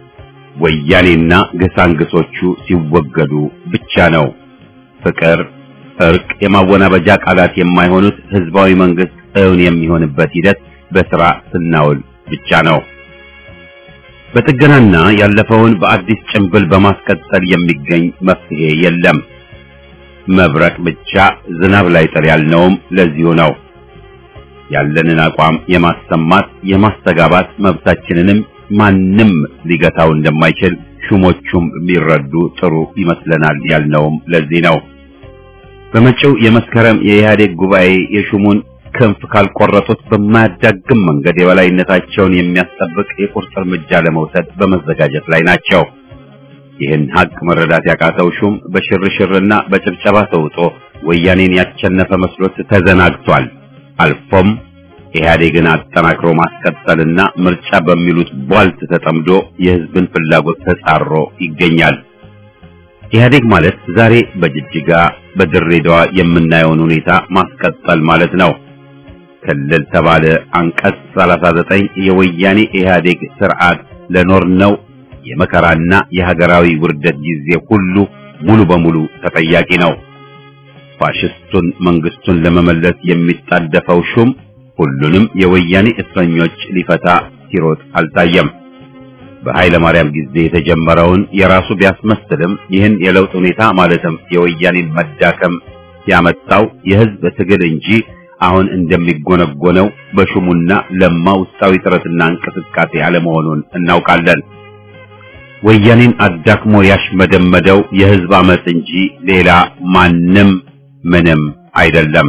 Speaker 1: ወያኔና ገሳንግሶቹ ሲወገዱ ብቻ ነው። ፍቅር፣ እርቅ፣ የማወናበጃ ቃላት የማይሆኑት ህዝባዊ መንግስት እውን የሚሆንበት ሂደት በስራ ስናውል ብቻ ነው። በጥገናና ያለፈውን በአዲስ ጭንብል በማስቀጠል የሚገኝ መፍትሄ የለም። መብረቅ ብቻ ዝናብ ላይ ጥል ያልነውም ለዚሁ ነው። ያለንን አቋም የማሰማት የማስተጋባት መብታችንንም ማንም ሊገታው እንደማይችል ሹሞቹም ቢረዱ ጥሩ ይመስለናል ያልነውም ለዚህ ነው። በመጪው የመስከረም የኢህአዴግ ጉባኤ የሹሙን ክንፍ ካልቆረጡት በማያዳግም መንገድ የበላይነታቸውን የሚያስጠብቅ የቁርጥ እርምጃ ለመውሰድ በመዘጋጀት ላይ ናቸው። ይህን ሀቅ መረዳት ያቃተው ሹም በሽርሽርና በጭብጨባ ተውጦ ወያኔን ያቸነፈ መስሎት ተዘናግቷል። አልፎም ኢህአዴግን አጠናክሮ ማስቀጠልና ምርጫ በሚሉት ቧልት ተጠምዶ የህዝብን ፍላጎት ተጻሮ ይገኛል። ኢህአዴግ ማለት ዛሬ በጅጅጋ በድሬዳዋ የምናየውን ሁኔታ ማስቀጠል ማለት ነው። ክልል ተባለ አንቀጽ ሰላሳ ዘጠኝ የወያኔ ኢህአዴግ ስርዓት ለኖርነው የመከራና የሀገራዊ ውርደት ጊዜ ሁሉ ሙሉ በሙሉ ተጠያቂ ነው። ፋሽስቱን መንግስቱን ለመመለስ የሚጣደፈው ሹም ሁሉንም የወያኔ እስረኞች ሊፈታ ሲሮጥ አልታየም። በኃይለ ማርያም ጊዜ የተጀመረውን የራሱ ቢያስመስልም ይህን የለውጥ ሁኔታ ማለትም የወያኔን መዳከም ያመጣው የህዝብ ትግል እንጂ አሁን እንደሚጎነጎነው በሹሙና ለማ ውስጣዊ ጥረትና እንቅስቃሴ አለመሆኑን እናውቃለን። ወያኔን አዳክሞ ያሽመደመደው የህዝብ አመጽ እንጂ ሌላ ማንም ምንም አይደለም።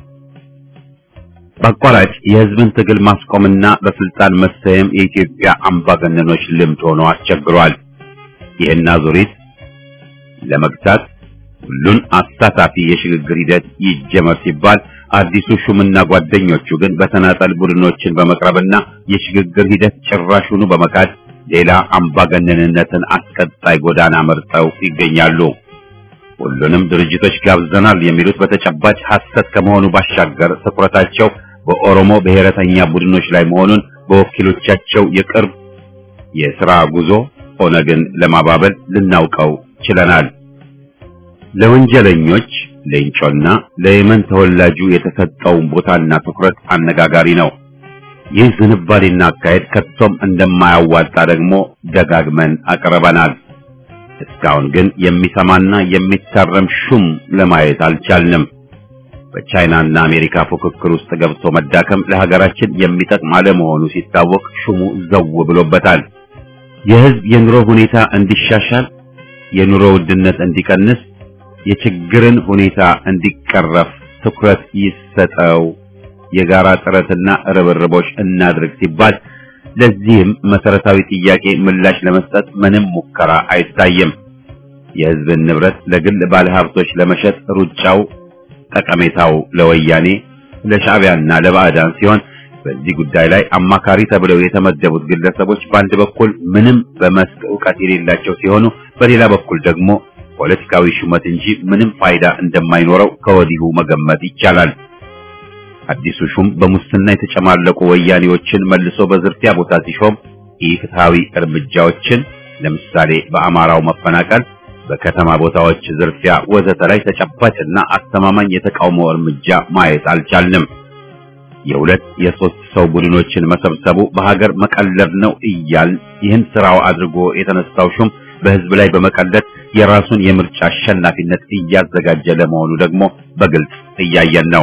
Speaker 1: በአቋራጭ የህዝብን ትግል ማስቆምና በስልጣን መሰየም የኢትዮጵያ አምባገነኖች ልምድ ሆኖ አስቸግሯል። ይህን አዙሪት ለመግታት ሁሉን አሳታፊ የሽግግር ሂደት ይጀመር ሲባል አዲሱ ሹምና ጓደኞቹ ግን በተናጠል ቡድኖችን በመቅረብና የሽግግር ሂደት ጭራሹኑ በመካድ ሌላ አምባገነንነትን አስቀጣይ ጎዳና መርጠው ይገኛሉ። ሁሉንም ድርጅቶች ጋብዘናል የሚሉት በተጨባጭ ሐሰት ከመሆኑ ባሻገር ትኩረታቸው በኦሮሞ ብሔረተኛ ቡድኖች ላይ መሆኑን በወኪሎቻቸው የቅርብ የሥራ ጉዞ ኦነግን ለማባበል ልናውቀው ችለናል። ለወንጀለኞች ለእንጮና ለየመን ተወላጁ የተሰጠው ቦታና ትኩረት አነጋጋሪ ነው። ይህ ዝንባሌና አካሄድ ከቶም እንደማያዋጣ ደግሞ ደጋግመን አቅርበናል። እስካሁን ግን የሚሰማና የሚታረም ሹም ለማየት አልቻልንም። በቻይናና አሜሪካ ፉክክር ውስጥ ገብቶ መዳከም ለሀገራችን የሚጠቅም አለመሆኑ ሲታወቅ ሹሙ ዘው ብሎበታል። የህዝብ የኑሮ ሁኔታ እንዲሻሻል፣ የኑሮ ውድነት እንዲቀንስ፣ የችግርን ሁኔታ እንዲቀረፍ ትኩረት ይሰጠው፣ የጋራ ጥረትና ርብርቦች እናድርግ ሲባል ለዚህም መሰረታዊ ጥያቄ ምላሽ ለመስጠት ምንም ሙከራ አይታይም። የህዝብን ንብረት ለግል ባለሀብቶች ለመሸጥ ሩጫው ጠቀሜታው ለወያኔ ለሻዕቢያና ለባዕዳን ሲሆን በዚህ ጉዳይ ላይ አማካሪ ተብለው የተመደቡት ግለሰቦች በአንድ በኩል ምንም በመስክ ዕውቀት የሌላቸው ሲሆኑ በሌላ በኩል ደግሞ ፖለቲካዊ ሹመት እንጂ ምንም ፋይዳ እንደማይኖረው ከወዲሁ መገመት ይቻላል። አዲሱ ሹም በሙስና የተጨማለቁ ወያኔዎችን መልሶ በዝርፊያ ቦታ ሲሾም ኢፍትሃዊ እርምጃዎችን ለምሳሌ በአማራው መፈናቀል፣ በከተማ ቦታዎች ዝርፊያ ወዘተ ላይ ተጨባጭና አስተማማኝ የተቃውሞ እርምጃ ማየት አልቻልንም። የሁለት የሶስት ሰው ቡድኖችን መሰብሰቡ በሀገር መቀለድ ነው እያል ይህን ስራው አድርጎ የተነሳው ሹም በህዝብ ላይ በመቀለድ የራሱን የምርጫ አሸናፊነት እያዘጋጀ ለመሆኑ ደግሞ በግልጽ እያየን ነው።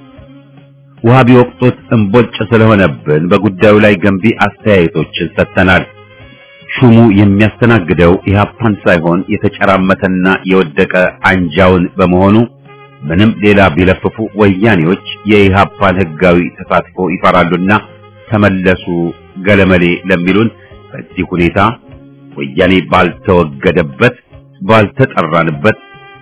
Speaker 1: ውሃ ቢወቅጡት እንቦጭ ስለሆነብን በጉዳዩ ላይ ገንቢ አስተያየቶችን ሰጥተናል። ሹሙ የሚያስተናግደው ኢህአፓን ሳይሆን የተጨራመተና የወደቀ አንጃውን በመሆኑ ምንም ሌላ ቢለፍፉ ወያኔዎች የኢህአፓን ህጋዊ ተሳትፎ ይፈራሉና ተመለሱ ገለመሌ ለሚሉን በዚህ ሁኔታ ወያኔ ባልተወገደበት ባልተጠራንበት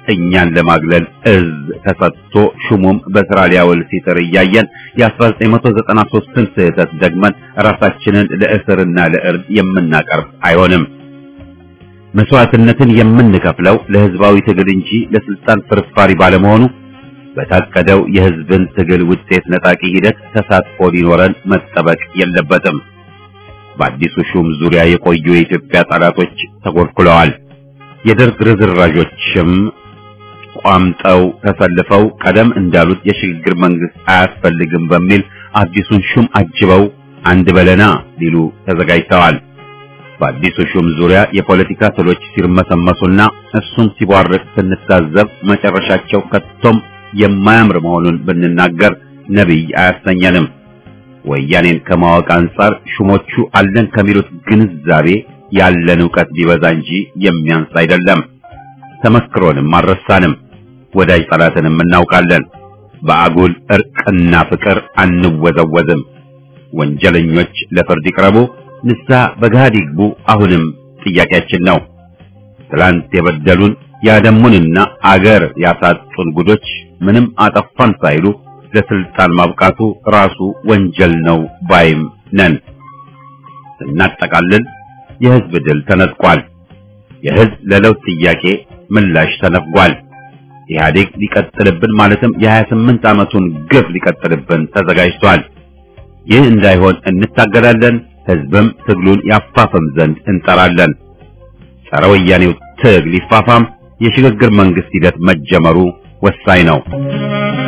Speaker 1: እኛን ለማግለል እዝ ተሰጥቶ ሹሙም በስራ ሊያውል ሲጥር እያየን የ1993ን ስህተት ደግመን ራሳችንን ለእስርና ለእርድ የምናቀርብ አይሆንም። መስዋዕትነትን የምንከፍለው ለህዝባዊ ትግል እንጂ ለስልጣን ፍርፋሪ ባለመሆኑ በታቀደው የህዝብን ትግል ውጤት ነጣቂ ሂደት ተሳትፎ ሊኖረን መጠበቅ የለበትም። በአዲሱ ሹም ዙሪያ የቆዩ የኢትዮጵያ ጠላቶች ተጎልኩለዋል። የደርግ ርዝራዦችም ቋምጠው ተሰልፈው ቀደም እንዳሉት የሽግግር መንግስት አያስፈልግም በሚል አዲሱን ሹም አጅበው አንድ በለና ሊሉ ተዘጋጅተዋል። በአዲሱ ሹም ዙሪያ የፖለቲካ ትሎች ሲርመሰመሱና እሱም ሲቧርቅ ስንታዘብ መጨረሻቸው ከቶም የማያምር መሆኑን ብንናገር ነብይ አያሰኘንም። ወያኔን ከማወቅ አንጻር ሹሞቹ አለን ከሚሉት ግንዛቤ ያለን ዕውቀት ቢበዛ እንጂ የሚያንስ አይደለም። ተመክሮንም አልረሳንም። ወዳጅ ጠላትንም እናውቃለን። በአጉል እርቅና ፍቅር አንወዘወዝም። ወንጀለኞች ለፍርድ ይቅረቡ፣ ንስሐ በገሃድ ይግቡ አሁንም ጥያቄያችን ነው። ትላንት የበደሉን ያደሙንና አገር ያሳጡን ጉዶች ምንም አጠፋን ሳይሉ ለስልጣን ማብቃቱ ራሱ ወንጀል ነው ባይም ነን። ስናጠቃልል የህዝብ ድል ተነጥቋል። የህዝብ ለለውጥ ጥያቄ ምላሽ ተነፍጓል። ኢህአዴግ ሊቀጥልብን ማለትም የ28 ዓመቱን ግፍ ሊቀጥልብን ተዘጋጅቷል። ይህ እንዳይሆን እንታገላለን። ህዝብም ትግሉን ያፋፍም ዘንድ እንጠራለን። ጸረ ወያኔው ትግል ይፋፋም። የሽግግር መንግስት ሂደት መጀመሩ ወሳኝ ነው።